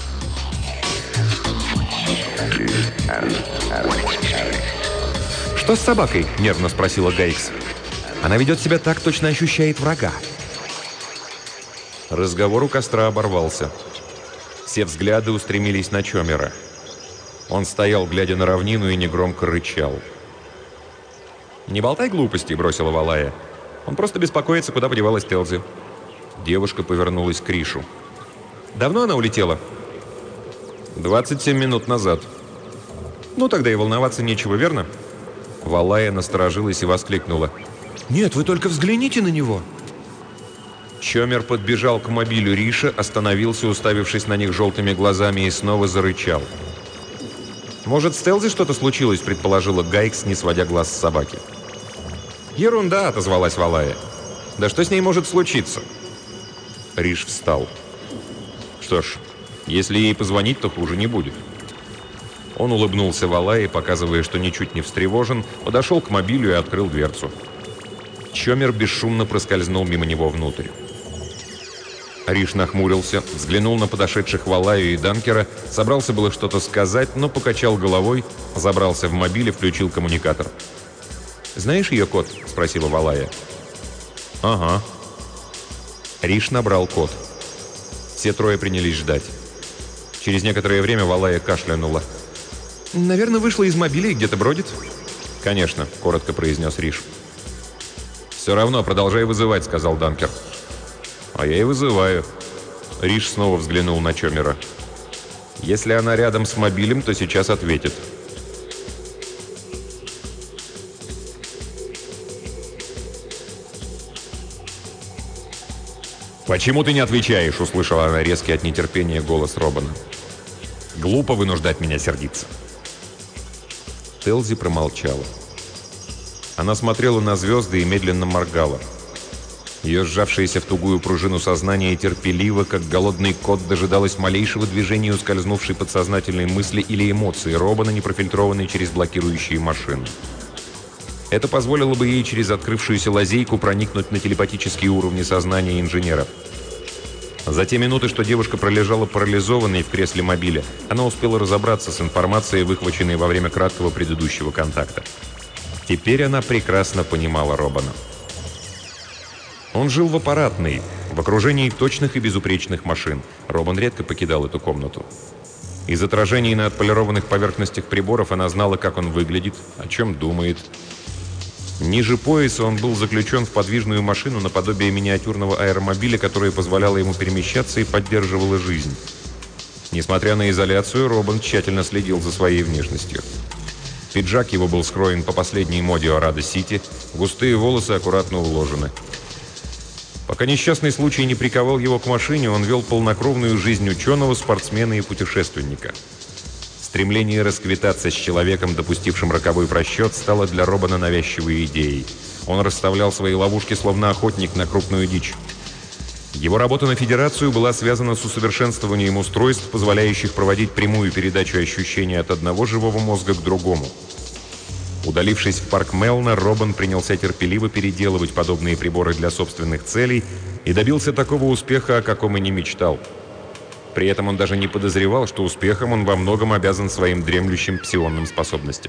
«Что с собакой?» – нервно спросила Гайкс. «Она ведет себя так, точно ощущает врага». Разговор у костра оборвался. Все взгляды устремились на Чомера. Он стоял, глядя на равнину, и негромко рычал. «Не болтай глупости», – бросила Валая. «Он просто беспокоится, куда подевалась Телзи». Девушка повернулась к Ришу. «Давно она улетела?» «двадцать семь минут назад». «Ну, тогда и волноваться нечего, верно?» Валая насторожилась и воскликнула. «Нет, вы только взгляните на него!» Чомер подбежал к мобилю Риша, остановился, уставившись на них желтыми глазами, и снова зарычал. «Может, с Телзи что-то случилось?» – предположила Гайкс, не сводя глаз с собаки. «Ерунда!» – отозвалась Валая. «Да что с ней может случиться?» Риш встал. «Что ж, если ей позвонить, то хуже не будет». Он улыбнулся Валае, показывая, что ничуть не встревожен, подошел к мобилю и открыл дверцу. Чомер бесшумно проскользнул мимо него внутрь. Риш нахмурился, взглянул на подошедших Валаю и Данкера, собрался было что-то сказать, но покачал головой, забрался в мобиль и включил коммуникатор. «Знаешь ее код?» — спросила Валая. «Ага». Риш набрал код. Все трое принялись ждать. Через некоторое время Валая кашлянула. «Наверное, вышла из мобиля и где-то бродит?» «Конечно», — коротко произнес Риш. «Все равно, продолжай вызывать», — сказал Данкер. «А я и вызываю». Риш снова взглянул на Чомера. «Если она рядом с мобилем, то сейчас ответит». «Почему ты не отвечаешь?» — услышала она резкий от нетерпения голос Робана. «Глупо вынуждать меня сердиться». Телзи промолчала. Она смотрела на звезды и медленно моргала. Ее сжавшееся в тугую пружину сознание терпеливо, как голодный кот, дожидалось малейшего движения ускользнувшей подсознательной мысли или эмоции Робана, не профильтрованной через блокирующие машины. Это позволило бы ей через открывшуюся лазейку проникнуть на телепатические уровни сознания инженера. За те минуты, что девушка пролежала парализованной в кресле мобиля, она успела разобраться с информацией, выхваченной во время краткого предыдущего контакта. Теперь она прекрасно понимала Робана. Он жил в аппаратной, в окружении точных и безупречных машин. Робан редко покидал эту комнату. Из отражений на отполированных поверхностях приборов она знала, как он выглядит, о чем думает. Ниже пояса он был заключен в подвижную машину наподобие миниатюрного аэромобиля, которая позволяла ему перемещаться и поддерживала жизнь. Несмотря на изоляцию, Робан тщательно следил за своей внешностью. Пиджак его был скроен по последней моде Орадо-Сити, густые волосы аккуратно уложены. Пока несчастный случай не приковал его к машине, он вел полнокровную жизнь ученого, спортсмена и путешественника. Стремление расквитаться с человеком, допустившим роковой просчет, стало для Робана навязчивой идеей. Он расставлял свои ловушки, словно охотник на крупную дичь. Его работа на Федерацию была связана с усовершенствованием устройств, позволяющих проводить прямую передачу ощущений от одного живого мозга к другому. Удалившись в парк Мелна, Робан принялся терпеливо переделывать подобные приборы для собственных целей и добился такого успеха, о каком и не мечтал. При этом он даже не подозревал, что успехом он во многом обязан своим дремлющим псионным способностям.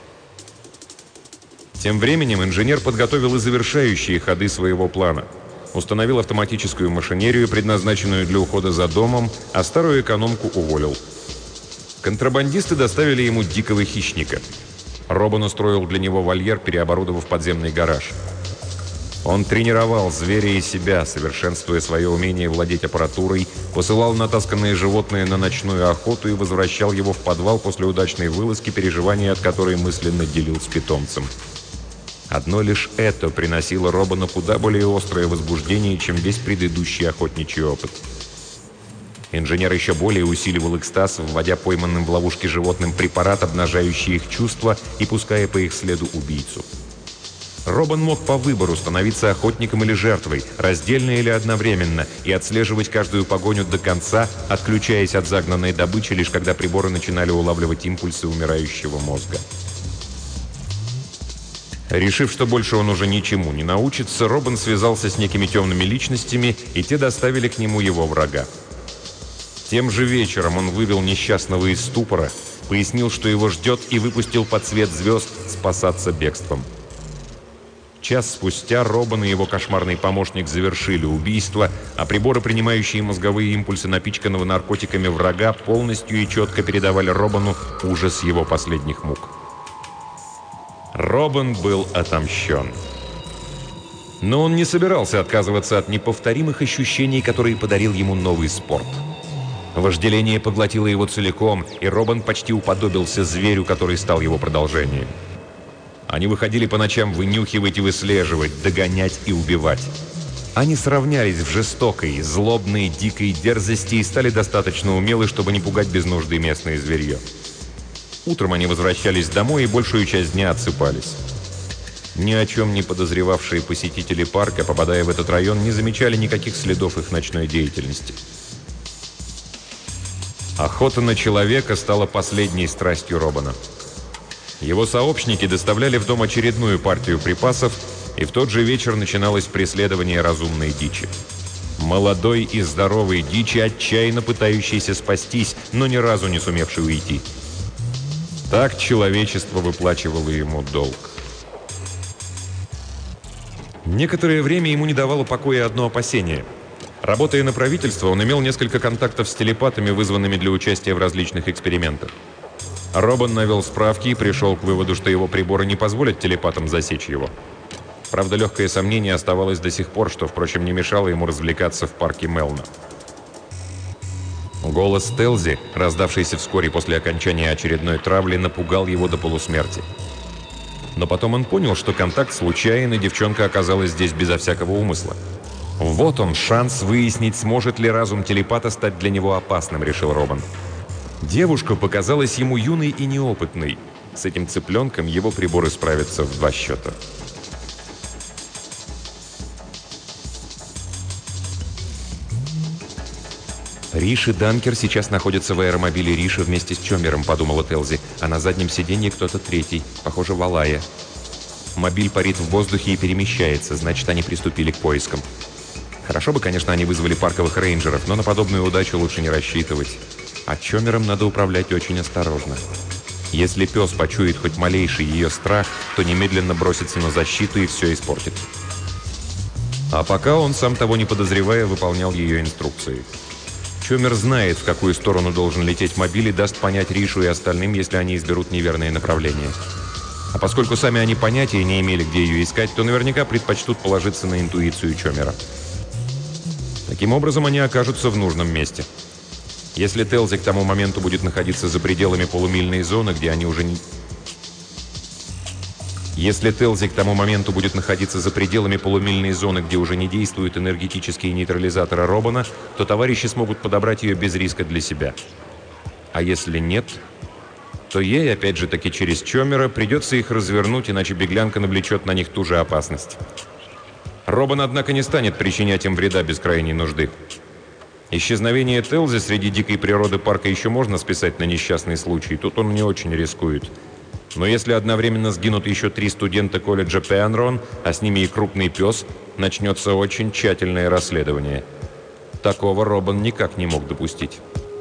Тем временем инженер подготовил и завершающие ходы своего плана. Установил автоматическую машинерию, предназначенную для ухода за домом, а старую экономку уволил. Контрабандисты доставили ему дикого хищника. Робан устроил для него вольер, переоборудовав подземный гараж. Он тренировал зверя и себя, совершенствуя свое умение владеть аппаратурой, посылал натасканное животное на ночную охоту и возвращал его в подвал после удачной вылазки, переживания от которой мысленно делил с питомцем. Одно лишь это приносило Робану куда более острое возбуждение, чем весь предыдущий охотничий опыт. Инженер еще более усиливал экстаз, вводя пойманным в ловушки животным препарат, обнажающий их чувства и пуская по их следу убийцу. Робан мог по выбору становиться охотником или жертвой, раздельно или одновременно, и отслеживать каждую погоню до конца, отключаясь от загнанной добычи, лишь когда приборы начинали улавливать импульсы умирающего мозга. Решив, что больше он уже ничему не научится, Робан связался с некими темными личностями, и те доставили к нему его врага. Тем же вечером он вывел несчастного из ступора, пояснил, что его ждет, и выпустил под свет звезд спасаться бегством. Час спустя Робан и его кошмарный помощник завершили убийство, а приборы, принимающие мозговые импульсы напичканного наркотиками врага, полностью и четко передавали Робану ужас его последних мук. Робан был отомщен. Но он не собирался отказываться от неповторимых ощущений, которые подарил ему новый спорт. Вожделение поглотило его целиком, и Робан почти уподобился зверю, который стал его продолжением. Они выходили по ночам вынюхивать и выслеживать, догонять и убивать. Они сравнялись в жестокой, злобной, дикой дерзости и стали достаточно умелы, чтобы не пугать без нужды местное зверье. Утром они возвращались домой и большую часть дня отсыпались. Ни о чем не подозревавшие посетители парка, попадая в этот район, не замечали никаких следов их ночной деятельности. Охота на человека стала последней страстью Робана. Его сообщники доставляли в дом очередную партию припасов, и в тот же вечер начиналось преследование разумной дичи. Молодой и здоровой дичи, отчаянно пытающейся спастись, но ни разу не сумевшей уйти. Так человечество выплачивало ему долг. Некоторое время ему не давало покоя одно опасение. Работая на правительство, он имел несколько контактов с телепатами, вызванными для участия в различных экспериментах. Робан навел справки и пришел к выводу, что его приборы не позволят телепатам засечь его. Правда, легкое сомнение оставалось до сих пор, что, впрочем, не мешало ему развлекаться в парке Мелна. Голос Телзи, раздавшийся вскоре после окончания очередной травли, напугал его до полусмерти. Но потом он понял, что контакт случайен, и девчонка оказалась здесь безо всякого умысла. Вот он, шанс выяснить, сможет ли разум телепата стать для него опасным, решил Робан. Девушка показалась ему юной и неопытной. С этим цыпленком его приборы справятся в два счета. «Риш и Данкер сейчас находятся в аэромобиле Риша вместе с Чомером», — подумала Телзи. «А на заднем сиденье кто-то третий, похоже, Валая. Мобиль парит в воздухе и перемещается, значит, они приступили к поискам. Хорошо бы, конечно, они вызвали парковых рейнджеров, но на подобную удачу лучше не рассчитывать. А Чомером надо управлять очень осторожно. Если пес почует хоть малейший ее страх, то немедленно бросится на защиту и все испортит». А пока он, сам того не подозревая, выполнял ее инструкции. Чомер знает, в какую сторону должен лететь мобиль, и даст понять Ришу и остальным, если они изберут неверное направление. А поскольку сами они понятия не имели, где ее искать, то наверняка предпочтут положиться на интуицию Чомера. Таким образом, они окажутся в нужном месте. Если Телзи к тому моменту будет находиться за пределами полумильной зоны, где они уже не... Если Телзи к тому моменту будет находиться за пределами полумильной зоны, где уже не действуют энергетические нейтрализаторы Робана, то товарищи смогут подобрать ее без риска для себя. А если нет, то ей, опять же таки через Чомера, придется их развернуть, иначе беглянка навлечет на них ту же опасность. Робан, однако, не станет причинять им вреда без крайней нужды. Исчезновение Телзи среди дикой природы парка еще можно списать на несчастный случай, тут он не очень рискует. Но если одновременно сгинут еще три студента колледжа Пенрон, а с ними и крупный пес, начнется очень тщательное расследование. Такого Робан никак не мог допустить.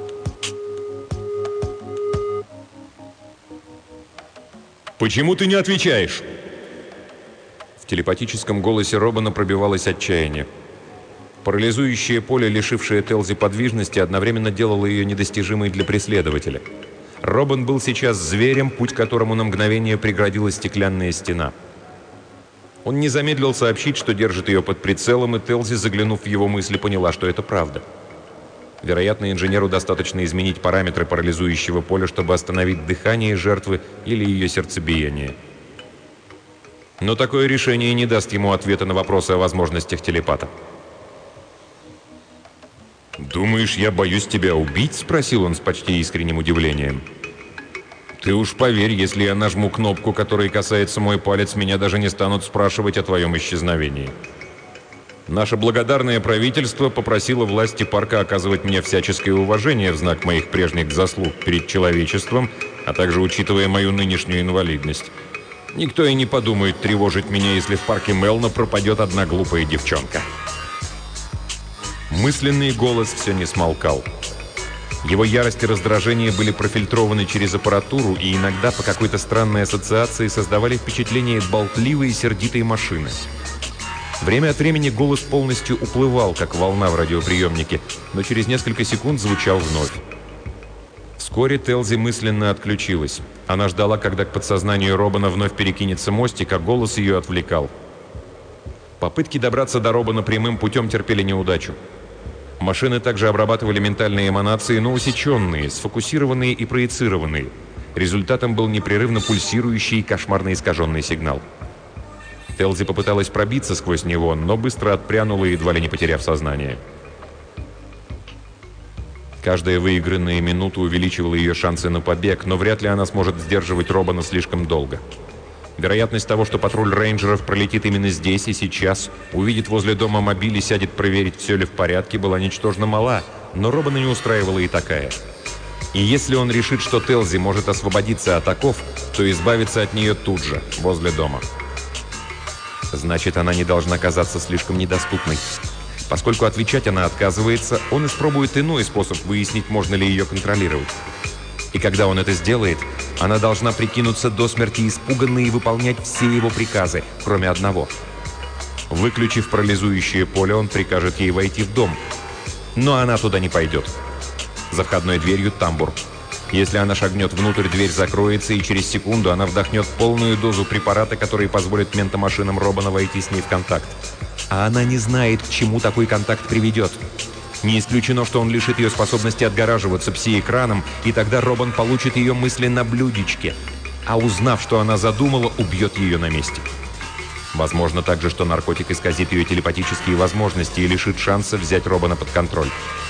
«Почему ты не отвечаешь?» В телепатическом голосе Робана пробивалось отчаяние. Парализующее поле, лишившее Телзи подвижности, одновременно делало ее недостижимой для преследователя. Робан был сейчас зверем, путь которому на мгновение преградила стеклянная стена. Он не замедлил сообщить, что держит ее под прицелом, и Телзи, заглянув в его мысли, поняла, что это правда. Вероятно, инженеру достаточно изменить параметры парализующего поля, чтобы остановить дыхание жертвы или ее сердцебиение. Но такое решение не даст ему ответа на вопросы о возможностях телепата. «Думаешь, я боюсь тебя убить?» — спросил он с почти искренним удивлением. «Ты уж поверь, если я нажму кнопку, которой касается мой палец, меня даже не станут спрашивать о твоем исчезновении. Наше благодарное правительство попросило власти парка оказывать мне всяческое уважение в знак моих прежних заслуг перед человечеством, а также учитывая мою нынешнюю инвалидность. Никто и не подумает тревожить меня, если в парке Мелна пропадет одна глупая девчонка». Мысленный голос все не смолкал. Его ярость и раздражение были профильтрованы через аппаратуру и иногда по какой-то странной ассоциации создавали впечатление болтливой и сердитой машины. Время от времени голос полностью уплывал, как волна в радиоприемнике, но через несколько секунд звучал вновь. Вскоре Телзи мысленно отключилась. Она ждала, когда к подсознанию Робана вновь перекинется мостик, а голос ее отвлекал. Попытки добраться до Робана прямым путем терпели неудачу. Машины также обрабатывали ментальные эманации, но усеченные, сфокусированные и проецированные. Результатом был непрерывно пульсирующий и кошмарно искаженный сигнал. Телзи попыталась пробиться сквозь него, но быстро отпрянула, едва ли не потеряв сознание. Каждая выигранная минута увеличивала ее шансы на побег, но вряд ли она сможет сдерживать Робана слишком долго. Вероятность того, что патруль рейнджеров пролетит именно здесь и сейчас, увидит возле дома мобиль и сядет проверить, все ли в порядке, была ничтожно мала, но Робана не устраивала и такая. И если он решит, что Телзи может освободиться от оков, то избавиться от нее тут же, возле дома. Значит, она не должна казаться слишком недоступной. Поскольку отвечать она отказывается, он испробует иной способ выяснить, можно ли ее контролировать. И когда он это сделает, она должна прикинуться до смерти испуганной и выполнять все его приказы, кроме одного. Выключив парализующее поле, он прикажет ей войти в дом. Но она туда не пойдет. За входной дверью тамбур. Если она шагнет внутрь, дверь закроется, и через секунду она вдохнет полную дозу препарата, который позволит ментомашинам Робана войти с ней в контакт. А она не знает, к чему такой контакт приведет. Не исключено, что он лишит ее способности отгораживаться пси-экраном, и тогда Робан получит ее мысли на блюдечке. А узнав, что она задумала, убьет ее на месте. Возможно также, что наркотик исказит ее телепатические возможности и лишит шанса взять Робана под контроль.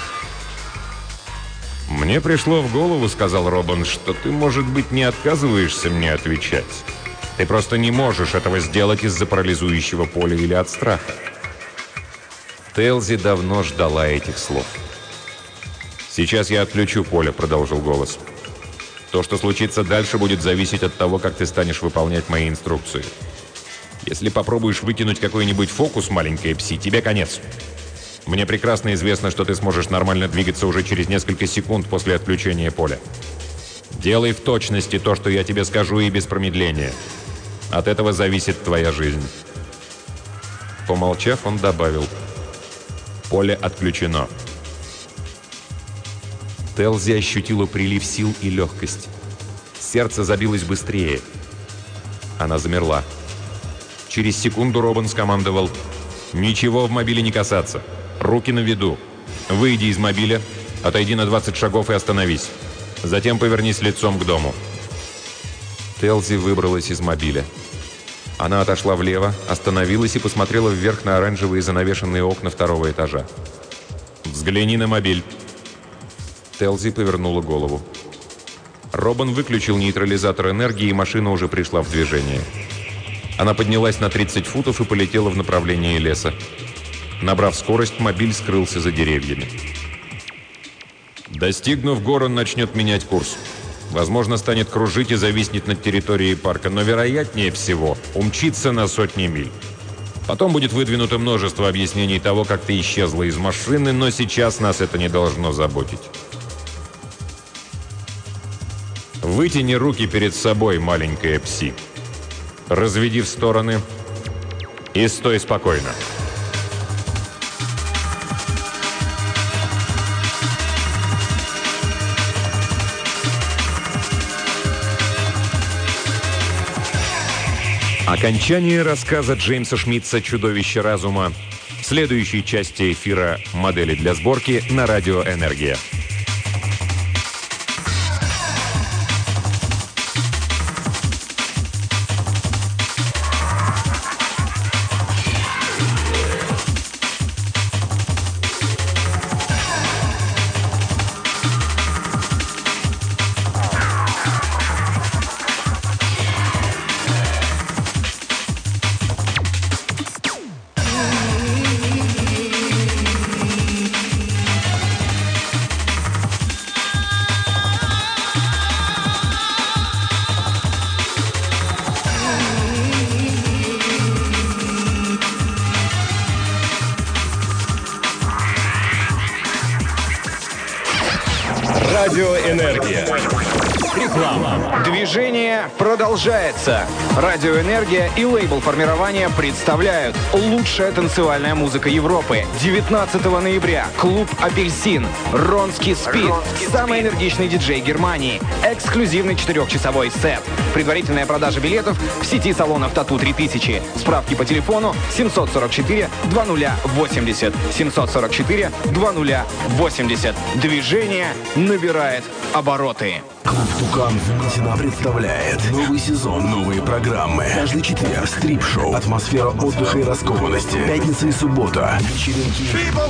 «Мне пришло в голову, — сказал Робан, — что ты, может быть, не отказываешься мне отвечать. Ты просто не можешь этого сделать из-за парализующего поля или от страха». Телзи давно ждала этих слов. «Сейчас я отключу поле», — продолжил голос. «То, что случится дальше, будет зависеть от того, как ты станешь выполнять мои инструкции. Если попробуешь выкинуть какой-нибудь фокус, маленькая пси, тебе конец. Мне прекрасно известно, что ты сможешь нормально двигаться уже через несколько секунд после отключения поля. Делай в точности то, что я тебе скажу, и без промедления. От этого зависит твоя жизнь». Помолчав, он добавил: «Поле отключено». Телзи ощутила прилив сил и легкость. Сердце забилось быстрее. Она замерла. Через секунду Робан скомандовал: «Ничего в мобиле не касаться. Руки на виду. Выйди из мобиля, отойди на двадцать шагов и остановись. Затем повернись лицом к дому». Телзи выбралась из мобиля. Она отошла влево, остановилась и посмотрела вверх на оранжевые занавешенные окна второго этажа. «Взгляни на мобиль». Телзи повернула голову. Робан выключил нейтрализатор энергии, и машина уже пришла в движение. Она поднялась на тридцать футов и полетела в направлении леса. Набрав скорость, мобиль скрылся за деревьями. Достигнув гор, он начнет менять курс. Возможно, станет кружить и зависнет над территорией парка, но вероятнее всего умчится на сотни миль. Потом будет выдвинуто множество объяснений того, как ты исчезла из машины, но сейчас нас это не должно заботить. Вытяни руки перед собой, маленькая пси. Разведи в стороны и стой спокойно. Окончание рассказа Джеймса Шмидца «Чудовище разума» в следующей части эфира «Модели для сборки» на радио «Энергия». Радиоэнергия. Реклама. Движение продолжается. Радиоэнергия и лейбл формирования представляют лучшая танцевальная музыка Европы. девятнадцатого ноября. Клуб «Апельсин». Ронский Спид. Самый энергичный диджей Германии. Эксклюзивный четырехчасовой сет. Предварительная продажа билетов в сети салонов Тату три тысячи. Справки по телефону семьсот сорок четыре двадцать восемьдесят. семьсот сорок четыре двадцать восемьдесят. Движение набирает обороты. Клуб «Тукан» в Митино представляет новый сезон, новые программы. Каждый четверг стрип-шоу, атмосфера отдыха и раскованности. Пятница и суббота. Вечеринки.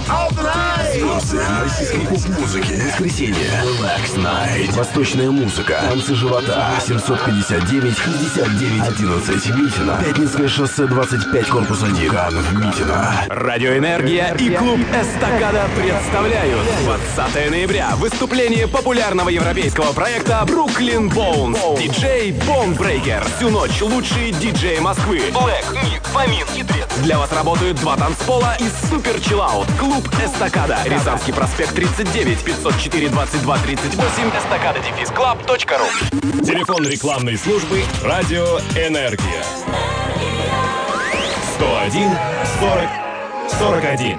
Звезды, российский поп-музыки. Воскресенье. Relax Night. Восточная музыка. Танцы живота. семьсот пятьдесят девять шестьдесят девять одиннадцать. Митино. Пятницкое шоссе двадцать пять, корпус один. Тукан в Митино. Радиоэнергия и клуб «Эстакада» представляют двадцатого ноября выступление популярного европейского проекта «Бруклин Боунс». Диджей Бомбрейкер. Всю ночь лучшие диджеи Москвы. Блэк, Ник, Фомин, Хитрец. Для вас работают два танцпола и супер чиллаут. Клуб «Эстакада». Рязанский проспект тридцать девять, пятьсот четыре двадцать два тридцать восемь. эстакада дефис клаб точка ру. Телефон рекламной службы «Радио Энергия». сто один сорок сорок один.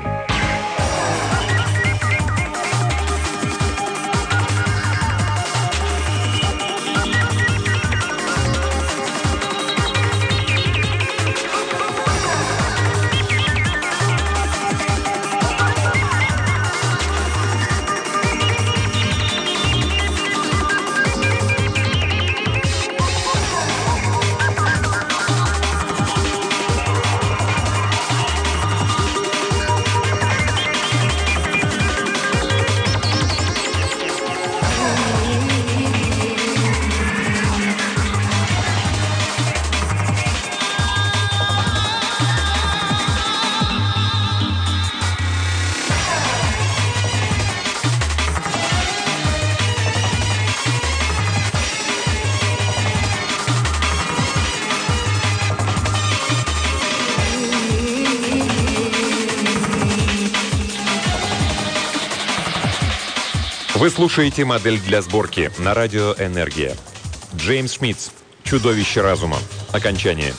Вы слушаете «Модель для сборки» на радио «Энергия». Джеймс Шмидц. «Чудовище разума». Окончание.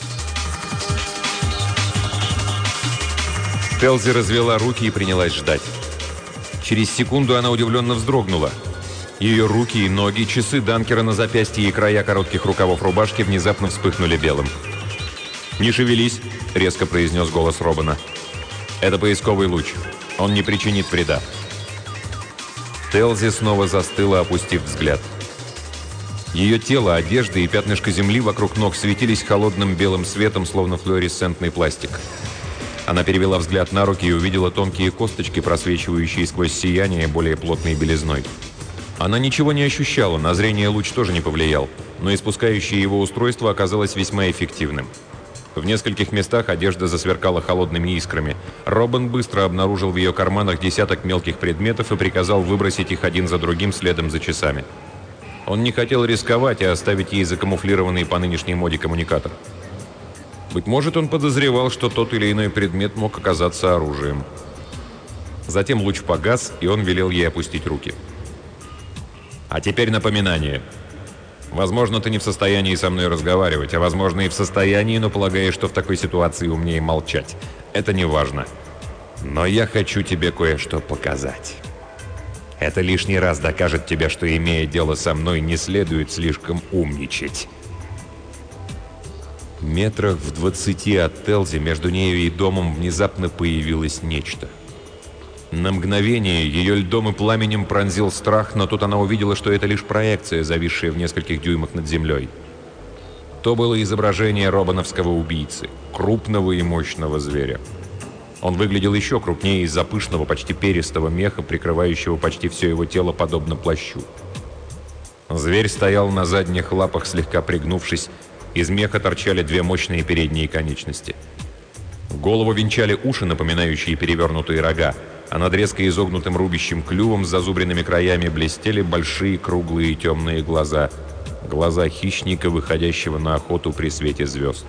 Телзи развела руки и принялась ждать. Через секунду она удивленно вздрогнула. Ее руки и ноги, часы Данкера на запястье и края коротких рукавов рубашки внезапно вспыхнули белым. «Не шевелись», — резко произнес голос Робана. «Это поисковый луч. Он не причинит вреда». Телзи снова застыла, опустив взгляд. Ее тело, одежда и пятнышко земли вокруг ног светились холодным белым светом, словно флуоресцентный пластик. Она перевела взгляд на руки и увидела тонкие косточки, просвечивающие сквозь сияние более плотной белизной. Она ничего не ощущала, на зрение луч тоже не повлиял, но испускающее его устройство оказалось весьма эффективным. В нескольких местах одежда засверкала холодными искрами. Робан быстро обнаружил в ее карманах десяток мелких предметов и приказал выбросить их один за другим следом за часами. Он не хотел рисковать и оставить ей закамуфлированный по нынешней моде коммуникатор. Быть может, он подозревал, что тот или иной предмет мог оказаться оружием. Затем луч погас, и он велел ей опустить руки. «А теперь напоминание. Возможно, ты не в состоянии со мной разговаривать, а возможно и в состоянии, но полагаешь, что в такой ситуации умнее молчать. Это не важно. Но я хочу тебе кое-что показать. Это лишний раз докажет тебе, что, имея дело со мной, не следует слишком умничать». Метрах в двадцати от Телзи между нею и домом внезапно появилось нечто. На мгновение ее льдом и пламенем пронзил страх, но тут она увидела, что это лишь проекция, зависшая в нескольких дюймах над землей. То было изображение робановского убийцы, крупного и мощного зверя. Он выглядел еще крупнее из-за пышного, почти перистого меха, прикрывающего почти все его тело подобно плащу. Зверь стоял на задних лапах, слегка пригнувшись, из меха торчали две мощные передние конечности. Голову венчали уши, напоминающие перевернутые рога, а над резко изогнутым рубящим клювом с зазубренными краями блестели большие круглые темные глаза. Глаза хищника, выходящего на охоту при свете звезд.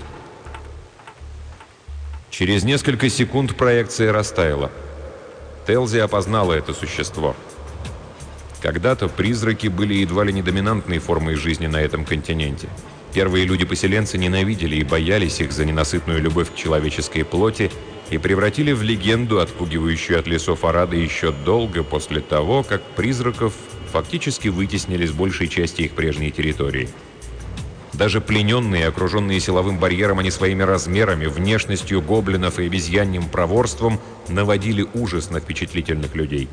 Через несколько секунд проекция растаяла. Телзи опознала это существо. Когда-то призраки были едва ли не доминантной формой жизни на этом континенте. Первые люди-поселенцы ненавидели и боялись их за ненасытную любовь к человеческой плоти и превратили в легенду, отпугивающую от лесов Арада еще долго после того, как призраков фактически вытеснили с большей части их прежней территории. Даже плененные, окруженные силовым барьером, они своими размерами, внешностью гоблинов и обезьяньим проворством наводили ужас на впечатлительных людей.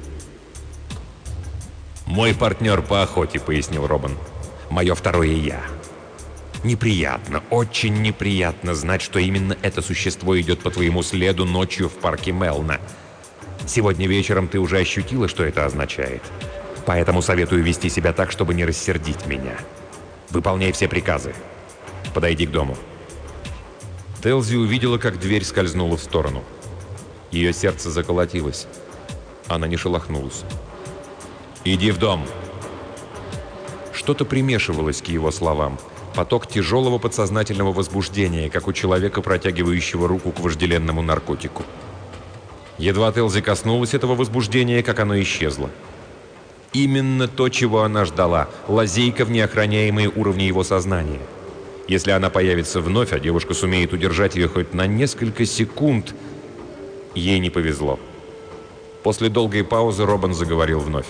«Мой партнер по охоте», — пояснил Робан. «Мое второе я. Неприятно, очень неприятно знать, что именно это существо идет по твоему следу ночью в парке Мелна. Сегодня вечером ты уже ощутила, что это означает. Поэтому советую вести себя так, чтобы не рассердить меня. Выполняй все приказы. Подойди к дому». Телзи увидела, как дверь скользнула в сторону. Ее сердце заколотилось. Она не шелохнулась. «Иди в дом». Что-то примешивалось к его словам. Поток тяжелого подсознательного возбуждения, как у человека, протягивающего руку к вожделенному наркотику. Едва Телзи коснулась этого возбуждения, как оно исчезло. Именно то, чего она ждала, лазейка в неохраняемые уровни его сознания. Если она появится вновь, а девушка сумеет удержать ее хоть на несколько секунд, ей не повезло. После долгой паузы Робан заговорил вновь.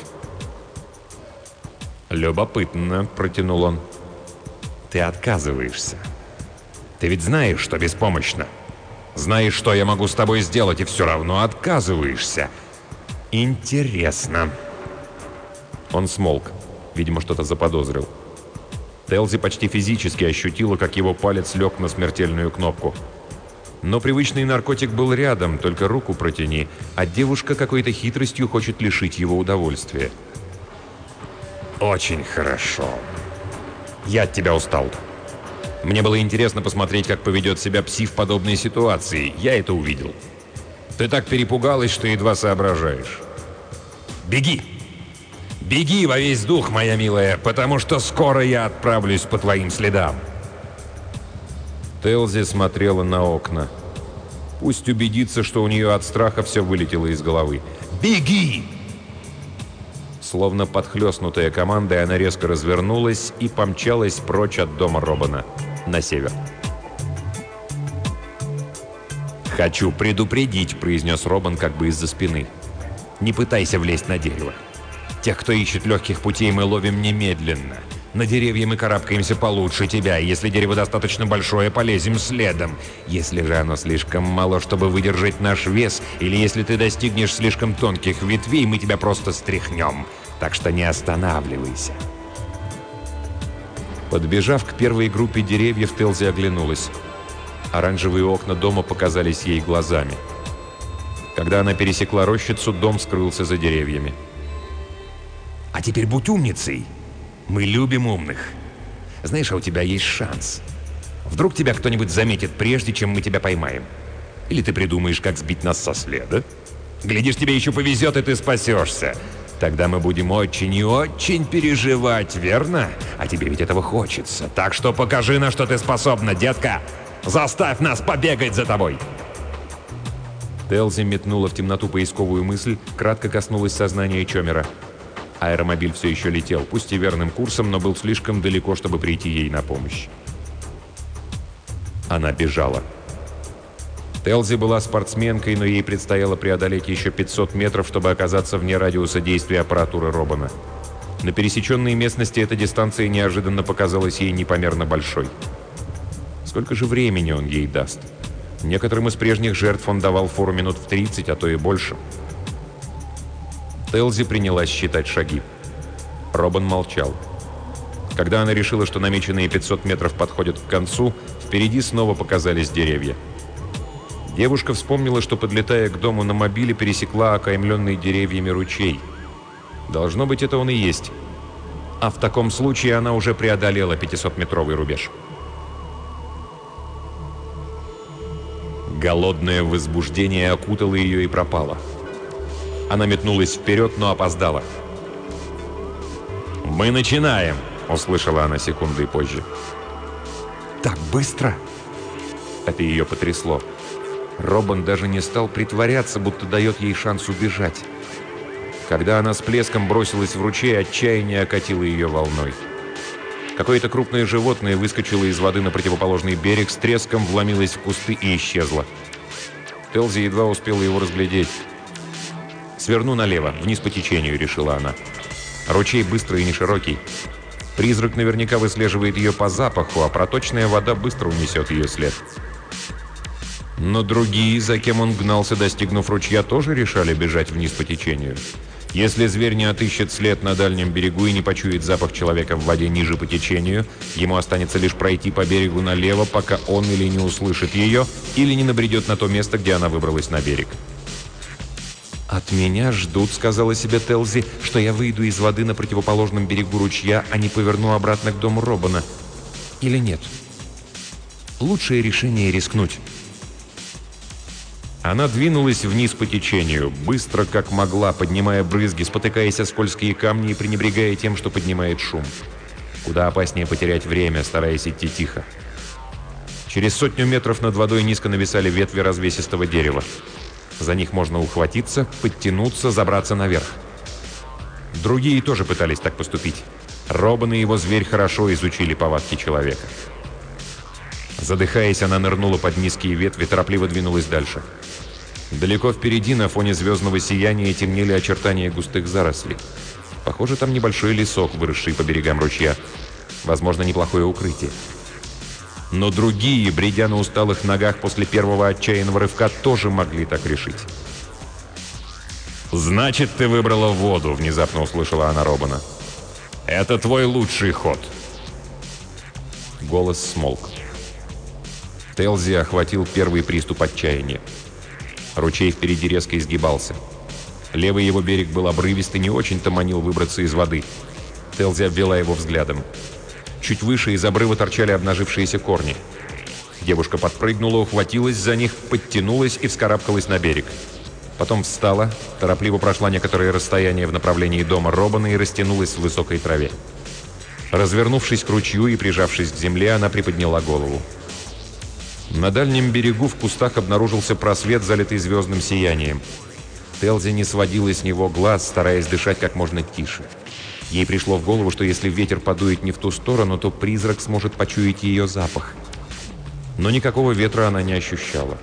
«Любопытно», — протянул он. «Ты отказываешься. Ты ведь знаешь, что беспомощно. Знаешь, что я могу с тобой сделать, и все равно отказываешься. Интересно». Он смолк. Видимо, что-то заподозрил. Телзи почти физически ощутила, как его палец лег на смертельную кнопку. Но привычный наркотик был рядом, только руку протяни, а девушка какой-то хитростью хочет лишить его удовольствия. «Очень хорошо. Я от тебя устал. Мне было интересно посмотреть, как поведет себя пси в подобной ситуации. Я это увидел. Ты так перепугалась, что едва соображаешь. Беги! Беги во весь дух, моя милая, потому что скоро я отправлюсь по твоим следам». Телзи смотрела на окна. Пусть убедится, что у нее от страха все вылетело из головы. «Беги!» Словно подхлестнутая командой, она резко развернулась и помчалась прочь от дома Робана, на север. «Хочу предупредить», — произнес Робан как бы из-за спины. «Не пытайся влезть на дерево. Тех, кто ищет легких путей, мы ловим немедленно. На деревья мы карабкаемся получше тебя. Если дерево достаточно большое, полезем следом. Если же оно слишком мало, чтобы выдержать наш вес, или если ты достигнешь слишком тонких ветвей, мы тебя просто стряхнем. Так что не останавливайся». Подбежав к первой группе деревьев, Телзи оглянулась. Оранжевые окна дома показались ей глазами. Когда она пересекла рощицу, дом скрылся за деревьями. «А теперь будь умницей. Мы любим умных. Знаешь, а у тебя есть шанс. Вдруг тебя кто-нибудь заметит, прежде чем мы тебя поймаем. Или ты придумаешь, как сбить нас со следа. Глядишь, тебе еще повезет, и ты спасешься. Тогда мы будем очень и очень переживать, верно? А тебе ведь этого хочется. Так что покажи, на что ты способна, детка. Заставь нас побегать за тобой!» Телзи метнула в темноту поисковую мысль, кратко коснулась сознания Чомера. Аэромобиль все еще летел, пусть и верным курсом, но был слишком далеко, чтобы прийти ей на помощь. Она бежала. Телзи была спортсменкой, но ей предстояло преодолеть еще пятьсот метров, чтобы оказаться вне радиуса действия аппаратуры Робана. На пересеченной местности эта дистанция неожиданно показалась ей непомерно большой. Сколько же времени он ей даст? Некоторым из прежних жертв он давал фору минут в тридцать, а то и больше. Телзи принялась считать шаги. Робан молчал. Когда она решила, что намеченные пятьсот метров подходят к концу, впереди снова показались деревья. Девушка вспомнила, что, подлетая к дому на мобиле, пересекла окаймленный деревьями ручей. Должно быть, это он и есть. А в таком случае она уже преодолела пятисотметровый рубеж. Голодное возбуждение окутало ее и пропало. Она метнулась вперед, но опоздала. «Мы начинаем!» — услышала она секундой позже. «Так быстро?» Это ее потрясло. Робан даже не стал притворяться, будто дает ей шанс убежать. Когда она с плеском бросилась в ручей, отчаяние окатило ее волной. Какое-то крупное животное выскочило из воды на противоположный берег, с треском вломилось в кусты и исчезло. Телзи едва успела его разглядеть. «Сверну налево, вниз по течению», — решила она. Ручей быстрый и не широкий. Призрак наверняка выслеживает ее по запаху, а проточная вода быстро унесет ее след. Но другие, за кем он гнался, достигнув ручья, тоже решали бежать вниз по течению. Если зверь не отыщет след на дальнем берегу и не почует запах человека в воде ниже по течению, ему останется лишь пройти по берегу налево, пока он или не услышит ее, или не набредет на то место, где она выбралась на берег. «От меня ждут», — сказала себе Телзи, — «что я выйду из воды на противоположном берегу ручья, а не поверну обратно к дому Робана. Или нет? Лучшее решение — рискнуть». Она двинулась вниз по течению, быстро как могла, поднимая брызги, спотыкаясь о скользкие камни и пренебрегая тем, что поднимает шум. Куда опаснее потерять время, стараясь идти тихо. Через сотню метров над водой низко нависали ветви развесистого дерева. За них можно ухватиться, подтянуться, забраться наверх. Другие тоже пытались так поступить. Робан и его зверь хорошо изучили повадки человека. Задыхаясь, она нырнула под низкие ветви, торопливо двинулась дальше. Далеко впереди, на фоне звездного сияния, темнели очертания густых зарослей. Похоже, там небольшой лесок, выросший по берегам ручья. Возможно, неплохое укрытие. Но другие, бредя на усталых ногах после первого отчаянного рывка, тоже могли так решить. «Значит, ты выбрала воду», — внезапно услышала она Робана. «Это твой лучший ход». Голос смолк. Телзи охватил первый приступ отчаяния. Ручей впереди резко изгибался. Левый его берег был обрывист и не очень-то манил выбраться из воды. Телзи обвела его взглядом. Чуть выше из обрыва торчали обнажившиеся корни. Девушка подпрыгнула, ухватилась за них, подтянулась и вскарабкалась на берег. Потом встала, торопливо прошла некоторое расстояние в направлении дома Робана и растянулась в высокой траве. Развернувшись к ручью и прижавшись к земле, она приподняла голову. На дальнем берегу в кустах обнаружился просвет, залитый звездным сиянием. Телзи не сводила с него глаз, стараясь дышать как можно тише. Ей пришло в голову, что если ветер подует не в ту сторону, то призрак сможет почуять ее запах. Но никакого ветра она не ощущала.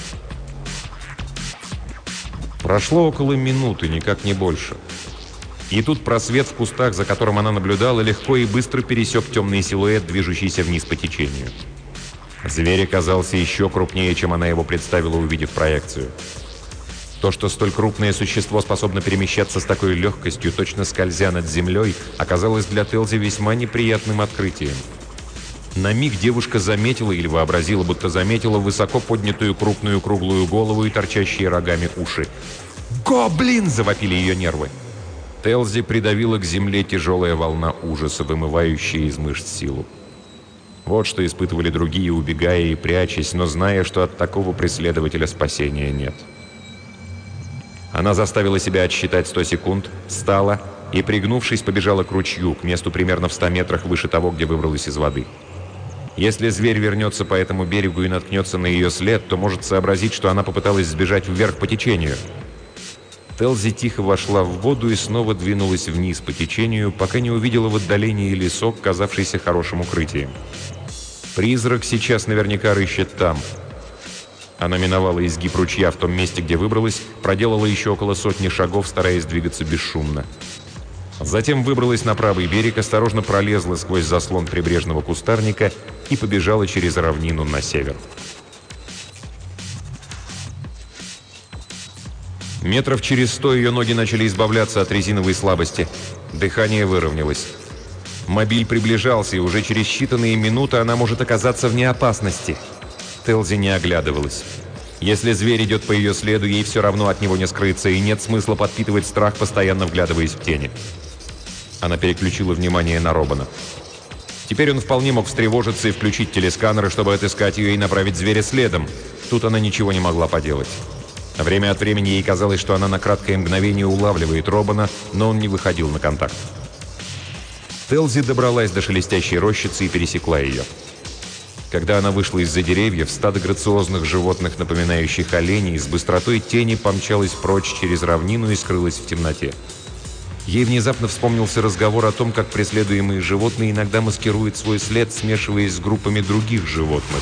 Прошло около минуты, никак не больше. И тут просвет в кустах, за которым она наблюдала, легко и быстро пересек темный силуэт, движущийся вниз по течению. Зверь оказался еще крупнее, чем она его представила, увидев проекцию. То, что столь крупное существо способно перемещаться с такой легкостью, точно скользя над землей, оказалось для Телзи весьма неприятным открытием. На миг девушка заметила или вообразила, будто заметила высоко поднятую крупную круглую голову и торчащие рогами уши. «Гоблин!» — завопили ее нервы. Телзи придавила к земле тяжелая волна ужаса, вымывающая из мышц силу. Вот что испытывали другие, убегая и прячась, но зная, что от такого преследователя спасения нет. Она заставила себя отсчитать сто секунд, встала и, пригнувшись, побежала к ручью, к месту примерно в ста метрах выше того, где выбралась из воды. Если зверь вернется по этому берегу и наткнется на ее след, то может сообразить, что она попыталась сбежать вверх по течению. Телзи тихо вошла в воду и снова двинулась вниз по течению, пока не увидела в отдалении лесок, казавшийся хорошим укрытием. Призрак сейчас наверняка рыщет там. Она миновала изгиб ручья в том месте, где выбралась, проделала еще около сотни шагов, стараясь двигаться бесшумно. Затем выбралась на правый берег, осторожно пролезла сквозь заслон прибрежного кустарника и побежала через равнину на север. Метров через сто ее ноги начали избавляться от резиновой слабости. Дыхание выровнялось. Мобиль приближался, и уже через считанные минуты она может оказаться вне опасности. Телзи не оглядывалась. Если зверь идет по ее следу, ей все равно от него не скрыться, и нет смысла подпитывать страх, постоянно вглядываясь в тени. Она переключила внимание на Робана. Теперь он вполне мог встревожиться и включить телесканеры, чтобы отыскать ее и направить зверя следом. Тут она ничего не могла поделать. Время от времени ей казалось, что она на краткое мгновение улавливает Робана, но он не выходил на контакт. Телзи добралась до шелестящей рощицы и пересекла ее. Когда она вышла из-за деревьев, стадо грациозных животных, напоминающих оленей, с быстротой тени помчалось прочь через равнину и скрылось в темноте. Ей внезапно вспомнился разговор о том, как преследуемые животные иногда маскируют свой след, смешиваясь с группами других животных.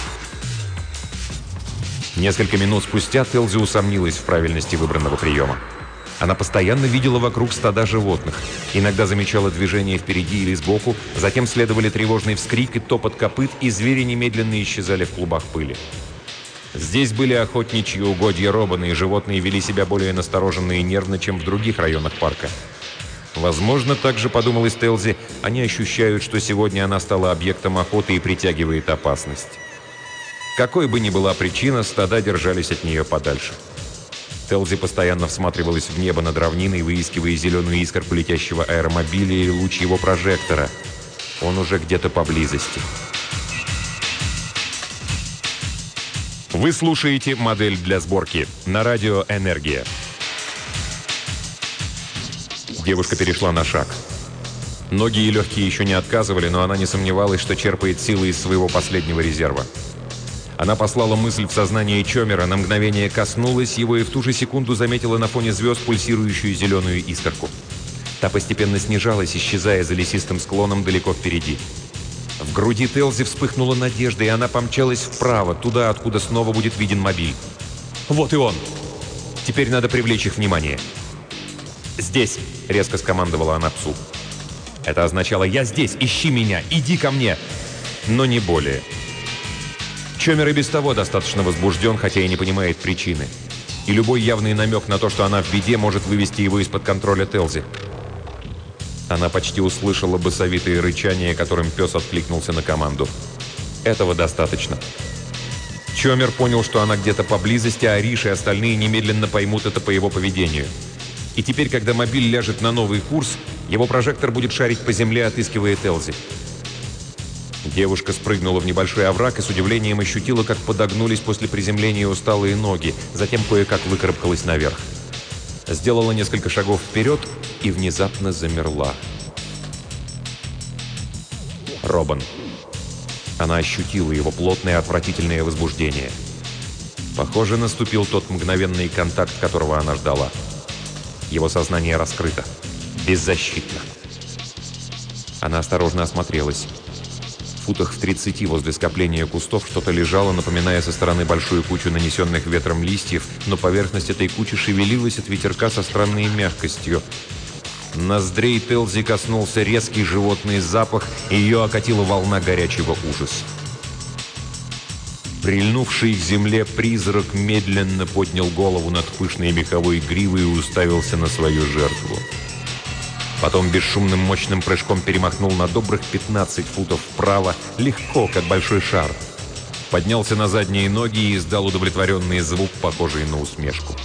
Несколько минут спустя Телзи усомнилась в правильности выбранного приема. Она постоянно видела вокруг стада животных. Иногда замечала движение впереди или сбоку, затем следовали тревожный вскрик и топот копыт, и звери немедленно исчезали в клубах пыли. Здесь были охотничьи угодья Робана, и животные вели себя более настороженно и нервно, чем в других районах парка. Возможно, также, подумалось Телзи, они ощущают, что сегодня она стала объектом охоты и притягивает опасность. Какой бы ни была причина, стада держались от нее подальше. Телзи постоянно всматривалась в небо над равниной, выискивая зеленую искорку летящего аэромобиля или луч его прожектора. Он уже где-то поблизости. Вы слушаете «Модель для сборки» на радио «Энергия». Девушка перешла на шаг. Ноги и легкие еще не отказывали, но она не сомневалась, что черпает силы из своего последнего резерва. Она послала мысль в сознание Чомера, на мгновение коснулась его и в ту же секунду заметила на фоне звезд пульсирующую зеленую искорку. Та постепенно снижалась, исчезая за лесистым склоном далеко впереди. В груди Телзи вспыхнула надежда, и она помчалась вправо, туда, откуда снова будет виден мобиль. Вот и он. Теперь надо привлечь их внимание. «Здесь!» — резко скомандовала она псу. Это означало «я здесь, ищи меня, иди ко мне!» Но не более. Чомер и без того достаточно возбужден, хотя и не понимает причины. И любой явный намек на то, что она в беде, может вывести его из-под контроля Телзи. Она почти услышала басовитые рычания, которым пес откликнулся на команду. Этого достаточно. Чомер понял, что она где-то поблизости, а Риш и остальные немедленно поймут это по его поведению. И теперь, когда мобиль ляжет на новый курс, его прожектор будет шарить по земле, отыскивая Телзи. Девушка спрыгнула в небольшой овраг и с удивлением ощутила, как подогнулись после приземления усталые ноги, затем кое-как выкарабкалась наверх. Сделала несколько шагов вперед и внезапно замерла. Робан. Она ощутила его плотное отвратительное возбуждение. Похоже, наступил тот мгновенный контакт, которого она ждала. Его сознание раскрыто. Беззащитно. Она осторожно осмотрелась. В футах в тридцати возле скопления кустов что-то лежало, напоминая со стороны большую кучу нанесенных ветром листьев, но поверхность этой кучи шевелилась от ветерка со странной мягкостью. Ноздрей Телзи коснулся резкий животный запах, и ее окатила волна горячего ужаса. Прильнувший к земле призрак медленно поднял голову над пышной меховой гривой и уставился на свою жертву. Потом бесшумным мощным прыжком перемахнул на добрых пятнадцать футов вправо, легко, как большой шар. Поднялся на задние ноги и издал удовлетворенный звук, похожий на усмешку.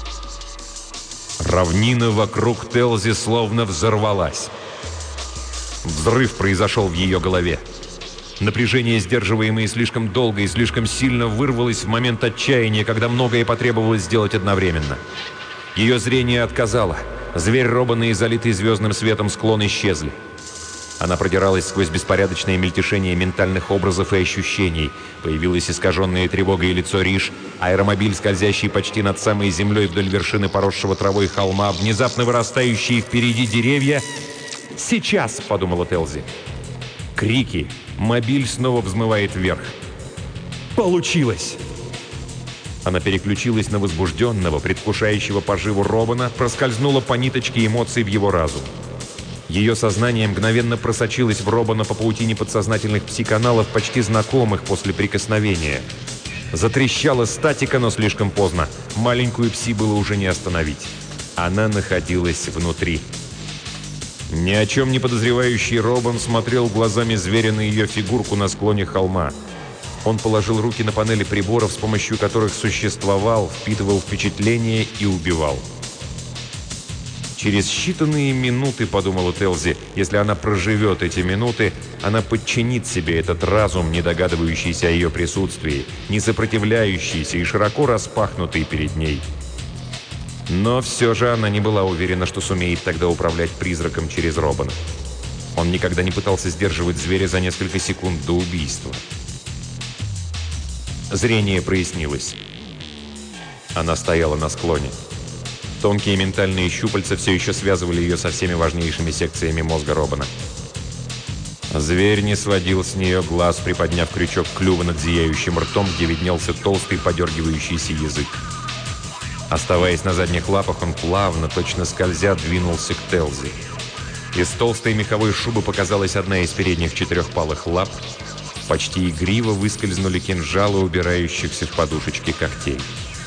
Равнина вокруг Телзи словно взорвалась. Взрыв произошел в ее голове. Напряжение, сдерживаемое слишком долго и слишком сильно, вырвалось в момент отчаяния, когда многое потребовалось сделать одновременно. Ее зрение отказало. Зверь Робана и залитый звездным светом склон исчезли. Она продиралась сквозь беспорядочное мельтешение ментальных образов и ощущений. Появилось искаженное тревогой лицо Риш, аэромобиль, скользящий почти над самой землей вдоль вершины поросшего травой холма, внезапно вырастающие впереди деревья. «Сейчас!» — подумала Телзи. Крики. Мобиль снова взмывает вверх. «Получилось!» Она переключилась на возбужденного, предвкушающего поживу Робана, проскользнула по ниточке эмоций в его разум. Ее сознание мгновенно просочилось в Робана по паутине подсознательных пси-каналов, почти знакомых после прикосновения. Затрещала статика, но слишком поздно. Маленькую пси было уже не остановить. Она находилась внутри. Ни о чем не подозревающий Робан смотрел глазами зверя на ее фигурку на склоне холма. Он положил руки на панели приборов, с помощью которых существовал, впитывал впечатления и убивал. Через считанные минуты, подумала Телзи, если она проживет эти минуты, она подчинит себе этот разум, не догадывающийся о ее присутствии, не сопротивляющийся и широко распахнутый перед ней. Но все же она не была уверена, что сумеет тогда управлять призраком через Робана. Он никогда не пытался сдерживать зверя за несколько секунд до убийства. Зрение прояснилось. Она стояла на склоне. Тонкие ментальные щупальца все еще связывали ее со всеми важнейшими секциями мозга Робана. Зверь не сводил с нее глаз, приподняв крючок клюва над зияющим ртом, где виднелся толстый подергивающийся язык. Оставаясь на задних лапах, он плавно, точно скользя, двинулся к Телзи. Из толстой меховой шубы показалась одна из передних четырехпалых лап. Почти игриво выскользнули кинжалы, убирающихся в подушечки когтей.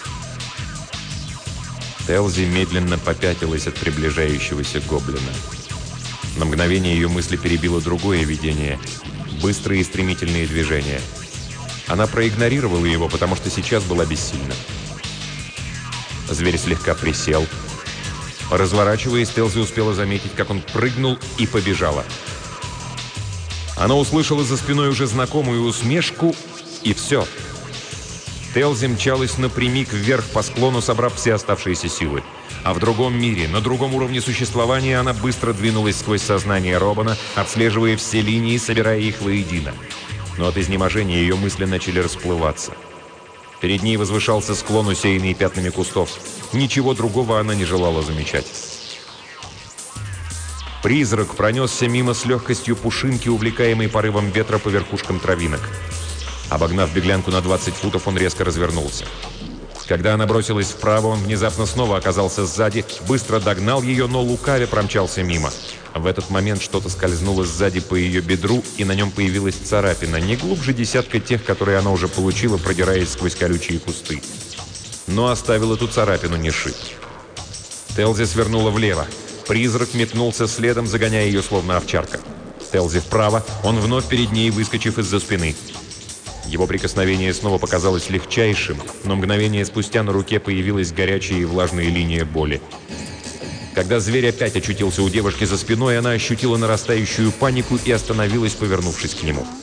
Телзи медленно попятилась от приближающегося гоблина. На мгновение ее мысли перебило другое видение. Быстрые и стремительные движения. Она проигнорировала его, потому что сейчас была бессильна. Зверь слегка присел. Разворачиваясь, Телзи успела заметить, как он прыгнул и побежала. Она услышала за спиной уже знакомую усмешку, и все. Телзи мчалась напрямик вверх по склону, собрав все оставшиеся силы. А в другом мире, на другом уровне существования, она быстро двинулась сквозь сознание Робана, отслеживая все линии, собирая их воедино. Но от изнеможения ее мысли начали расплываться. Перед ней возвышался склон, усеянный пятнами кустов. Ничего другого она не желала замечать. Призрак пронесся мимо с легкостью пушинки, увлекаемой порывом ветра по верхушкам травинок. Обогнав беглянку на двадцать футов, он резко развернулся. Когда она бросилась вправо, он внезапно снова оказался сзади, быстро догнал ее, но лукаве промчался мимо. В этот момент что-то скользнуло сзади по ее бедру, и на нем появилась царапина, не глубже десятка тех, которые она уже получила, продираясь сквозь колючие кусты. Но оставил эту царапину не шиб. Телзи свернула влево. Призрак метнулся следом, загоняя ее словно овчарка. Телзи вправо, он вновь перед ней, выскочив из-за спины. Его прикосновение снова показалось легчайшим, но мгновение спустя на руке появилась горячая и влажная линия боли. Когда зверь опять очутился у девушки за спиной, она ощутила нарастающую панику и остановилась, повернувшись к нему.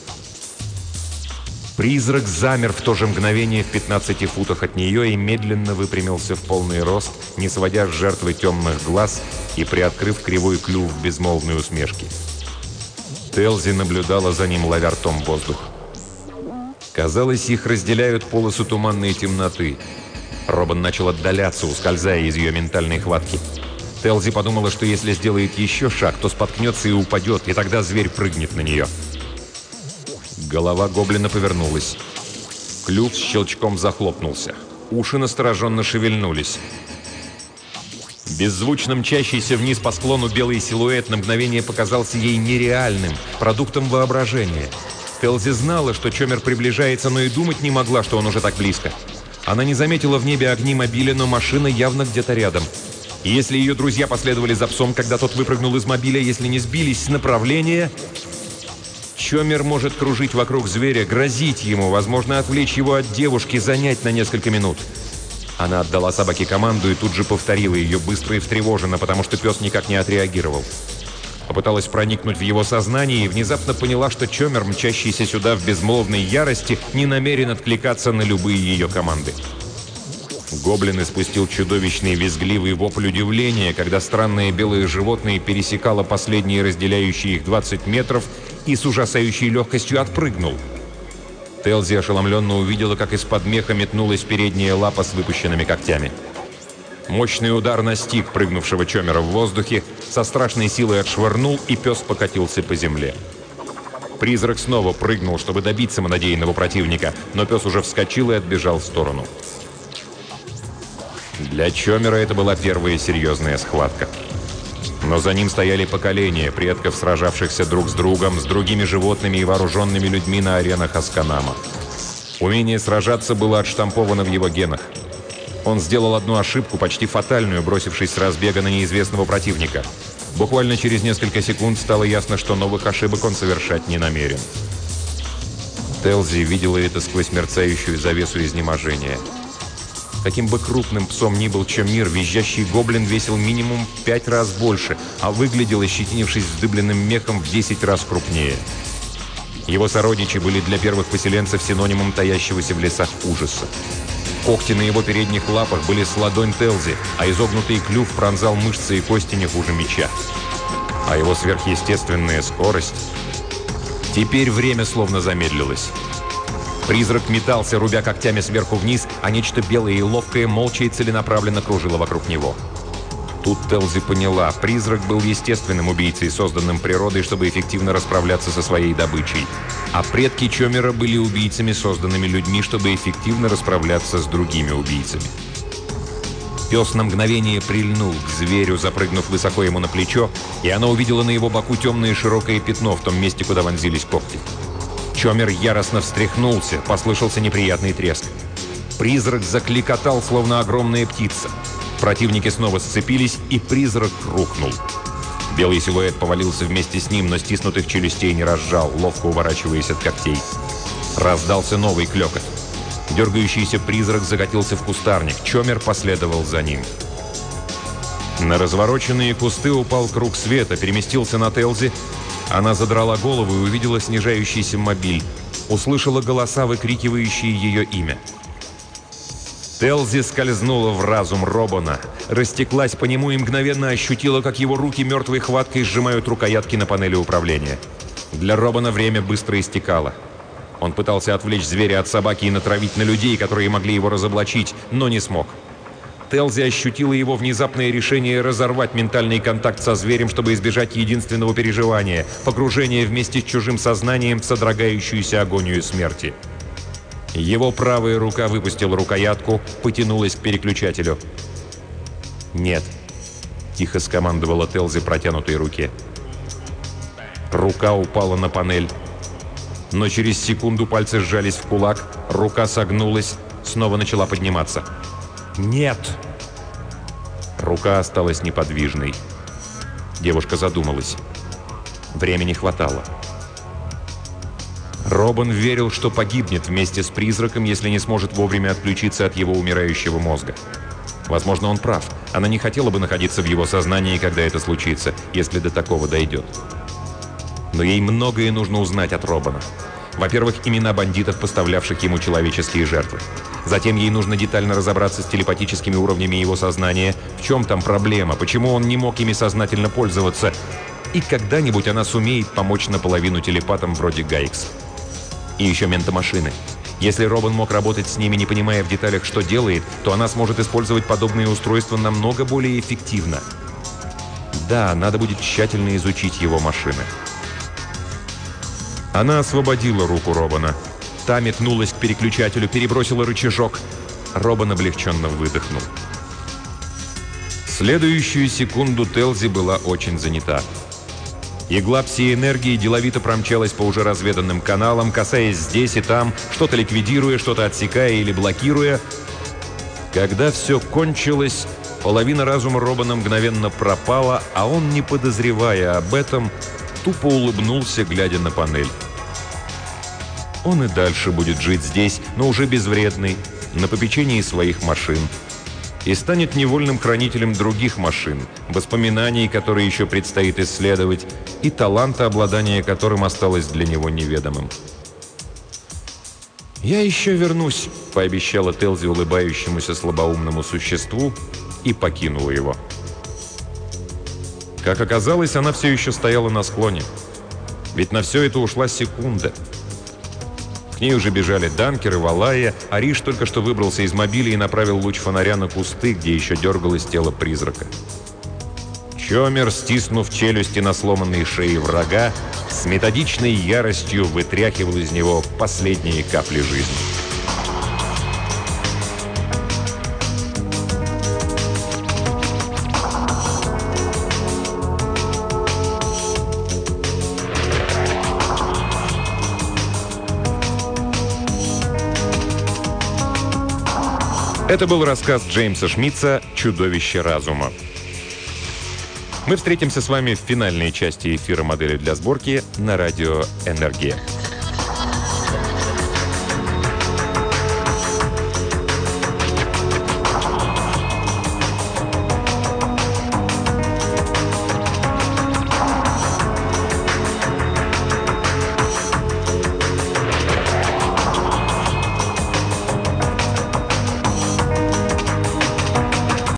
Призрак замер в то же мгновение в пятнадцати футах от нее и медленно выпрямился в полный рост, не сводя с жертвы темных глаз и приоткрыв кривой клюв в безмолвной усмешке. Телзи наблюдала за ним, ловя ртом воздух. Казалось, их разделяют полосу туманной темноты. Робин начал отдаляться, ускользая из ее ментальной хватки. Телзи подумала, что если сделает еще шаг, то споткнется и упадет, и тогда зверь прыгнет на нее. Голова гоблина повернулась. Клюв с щелчком захлопнулся. Уши настороженно шевельнулись. Беззвучно мчащийся вниз по склону белый силуэт на мгновение показался ей нереальным, продуктом воображения. Телзи знала, что Чомер приближается, но и думать не могла, что он уже так близко. Она не заметила в небе огни мобиля, но машина явно где-то рядом. И если ее друзья последовали за псом, когда тот выпрыгнул из мобиля, если не сбились с направления... Чомер может кружить вокруг зверя, грозить ему, возможно, отвлечь его от девушки, занять на несколько минут. Она отдала собаке команду и тут же повторила ее быстро и встревоженно, потому что пес никак не отреагировал. Попыталась проникнуть в его сознание и внезапно поняла, что Чомер, мчащийся сюда в безмолвной ярости, не намерен откликаться на любые ее команды. Гоблин испустил чудовищный визгливый вопль удивления, когда странное белое животное пересекало последние разделяющие их двадцать метров и с ужасающей легкостью отпрыгнул. Телзи ошеломленно увидела, как из-под меха метнулась передняя лапа с выпущенными когтями. Мощный удар настиг прыгнувшего Чомера в воздухе, со страшной силой отшвырнул, и пес покатился по земле. Призрак снова прыгнул, чтобы добить самонадеянного противника, но пес уже вскочил и отбежал в сторону. Для Чомера это была первая серьезная схватка. Но за ним стояли поколения предков, сражавшихся друг с другом, с другими животными и вооруженными людьми на аренах Асканама. Умение сражаться было отштамповано в его генах. Он сделал одну ошибку, почти фатальную, бросившись с разбега на неизвестного противника. Буквально через несколько секунд стало ясно, что новых ошибок он совершать не намерен. Телзи видела это сквозь мерцающую завесу изнеможения. Каким бы крупным псом ни был Чомир, визжащий гоблин весил минимум в пять раз больше, а выглядел, ощетинившись вздыбленным мехом, в десять раз крупнее. Его сородичи были для первых поселенцев синонимом таящегося в лесах ужаса. Когти на его передних лапах были с ладонь Телзи, а изогнутый клюв пронзал мышцы и кости не хуже меча. А его сверхъестественная скорость... Теперь время словно замедлилось. Призрак метался, рубя когтями сверху вниз, а нечто белое и ловкое молча и целенаправленно кружило вокруг него. Тут Телзи поняла, призрак был естественным убийцей, созданным природой, чтобы эффективно расправляться со своей добычей. А предки Чомера были убийцами, созданными людьми, чтобы эффективно расправляться с другими убийцами. Пес на мгновение прильнул к зверю, запрыгнув высоко ему на плечо, и она увидела на его боку темное широкое пятно в том месте, куда вонзились когти. Чомер яростно встряхнулся, послышался неприятный треск. Призрак закликотал, словно огромная птица. Противники снова сцепились, и призрак рухнул. Белый силуэт повалился вместе с ним, но стиснутых челюстей не разжал, ловко уворачиваясь от когтей. Раздался новый клёкот. Дергающийся призрак закатился в кустарник. Чомер последовал за ним. На развороченные кусты упал круг света, переместился на Телзи. Она задрала голову и увидела снижающийся мобиль. Услышала голоса, выкрикивающие ее имя. Телзи скользнула в разум Робона, растеклась по нему и мгновенно ощутила, как его руки мертвой хваткой сжимают рукоятки на панели управления. Для Робона время быстро истекало. Он пытался отвлечь зверя от собаки и натравить на людей, которые могли его разоблачить, но не смог. Телзи ощутила его внезапное решение разорвать ментальный контакт со зверем, чтобы избежать единственного переживания — погружения вместе с чужим сознанием в содрогающуюся агонию смерти. Его правая рука выпустила рукоятку, потянулась к переключателю. «Нет», — тихо скомандовала Телзи протянутой руке. Рука упала на панель. Но через секунду пальцы сжались в кулак, рука согнулась, снова начала подниматься. «Нет!» Рука осталась неподвижной. Девушка задумалась. Времени хватало. Робин верил, что погибнет вместе с призраком, если не сможет вовремя отключиться от его умирающего мозга. Возможно, он прав. Она не хотела бы находиться в его сознании, когда это случится, если до такого дойдет. Но ей многое нужно узнать от Робина. Во-первых, имена бандитов, поставлявших ему человеческие жертвы. Затем ей нужно детально разобраться с телепатическими уровнями его сознания, в чем там проблема, почему он не мог ими сознательно пользоваться. И когда-нибудь она сумеет помочь наполовину телепатам вроде Гайкс. И еще ментомашины. Если Робин мог работать с ними, не понимая в деталях, что делает, то она сможет использовать подобные устройства намного более эффективно. Да, надо будет тщательно изучить его машины. Она освободила руку Робина. Та метнулась к переключателю, перебросила рычажок. Робин облегченно выдохнул. Следующую секунду Телзи была очень занята. Игла пси-энергии деловито промчалась по уже разведанным каналам, касаясь здесь и там, что-то ликвидируя, что-то отсекая или блокируя. Когда все кончилось, половина разума Робина мгновенно пропала, а он, не подозревая об этом, тупо улыбнулся, глядя на панель. Он и дальше будет жить здесь, но уже безвредный, на попечении своих машин. И станет невольным хранителем других машин, воспоминаний, которые еще предстоит исследовать, и таланта, обладания которым осталось для него неведомым. «Я еще вернусь», — пообещала Телзи улыбающемуся слабоумному существу и покинула его. Как оказалось, она все еще стояла на склоне. Ведь на все это ушла секунда. К ней уже бежали Данкер и Валая, а Риш только что выбрался из мобиля и направил луч фонаря на кусты, где еще дергалось тело призрака. Чомер, стиснув челюсти на сломанной шее врага, с методичной яростью вытряхивал из него последние капли жизни. Это был рассказ Джеймса Шмидца «Чудовище разума». Мы встретимся с вами в финальной части эфира «Модели для сборки» на радио «Энергия».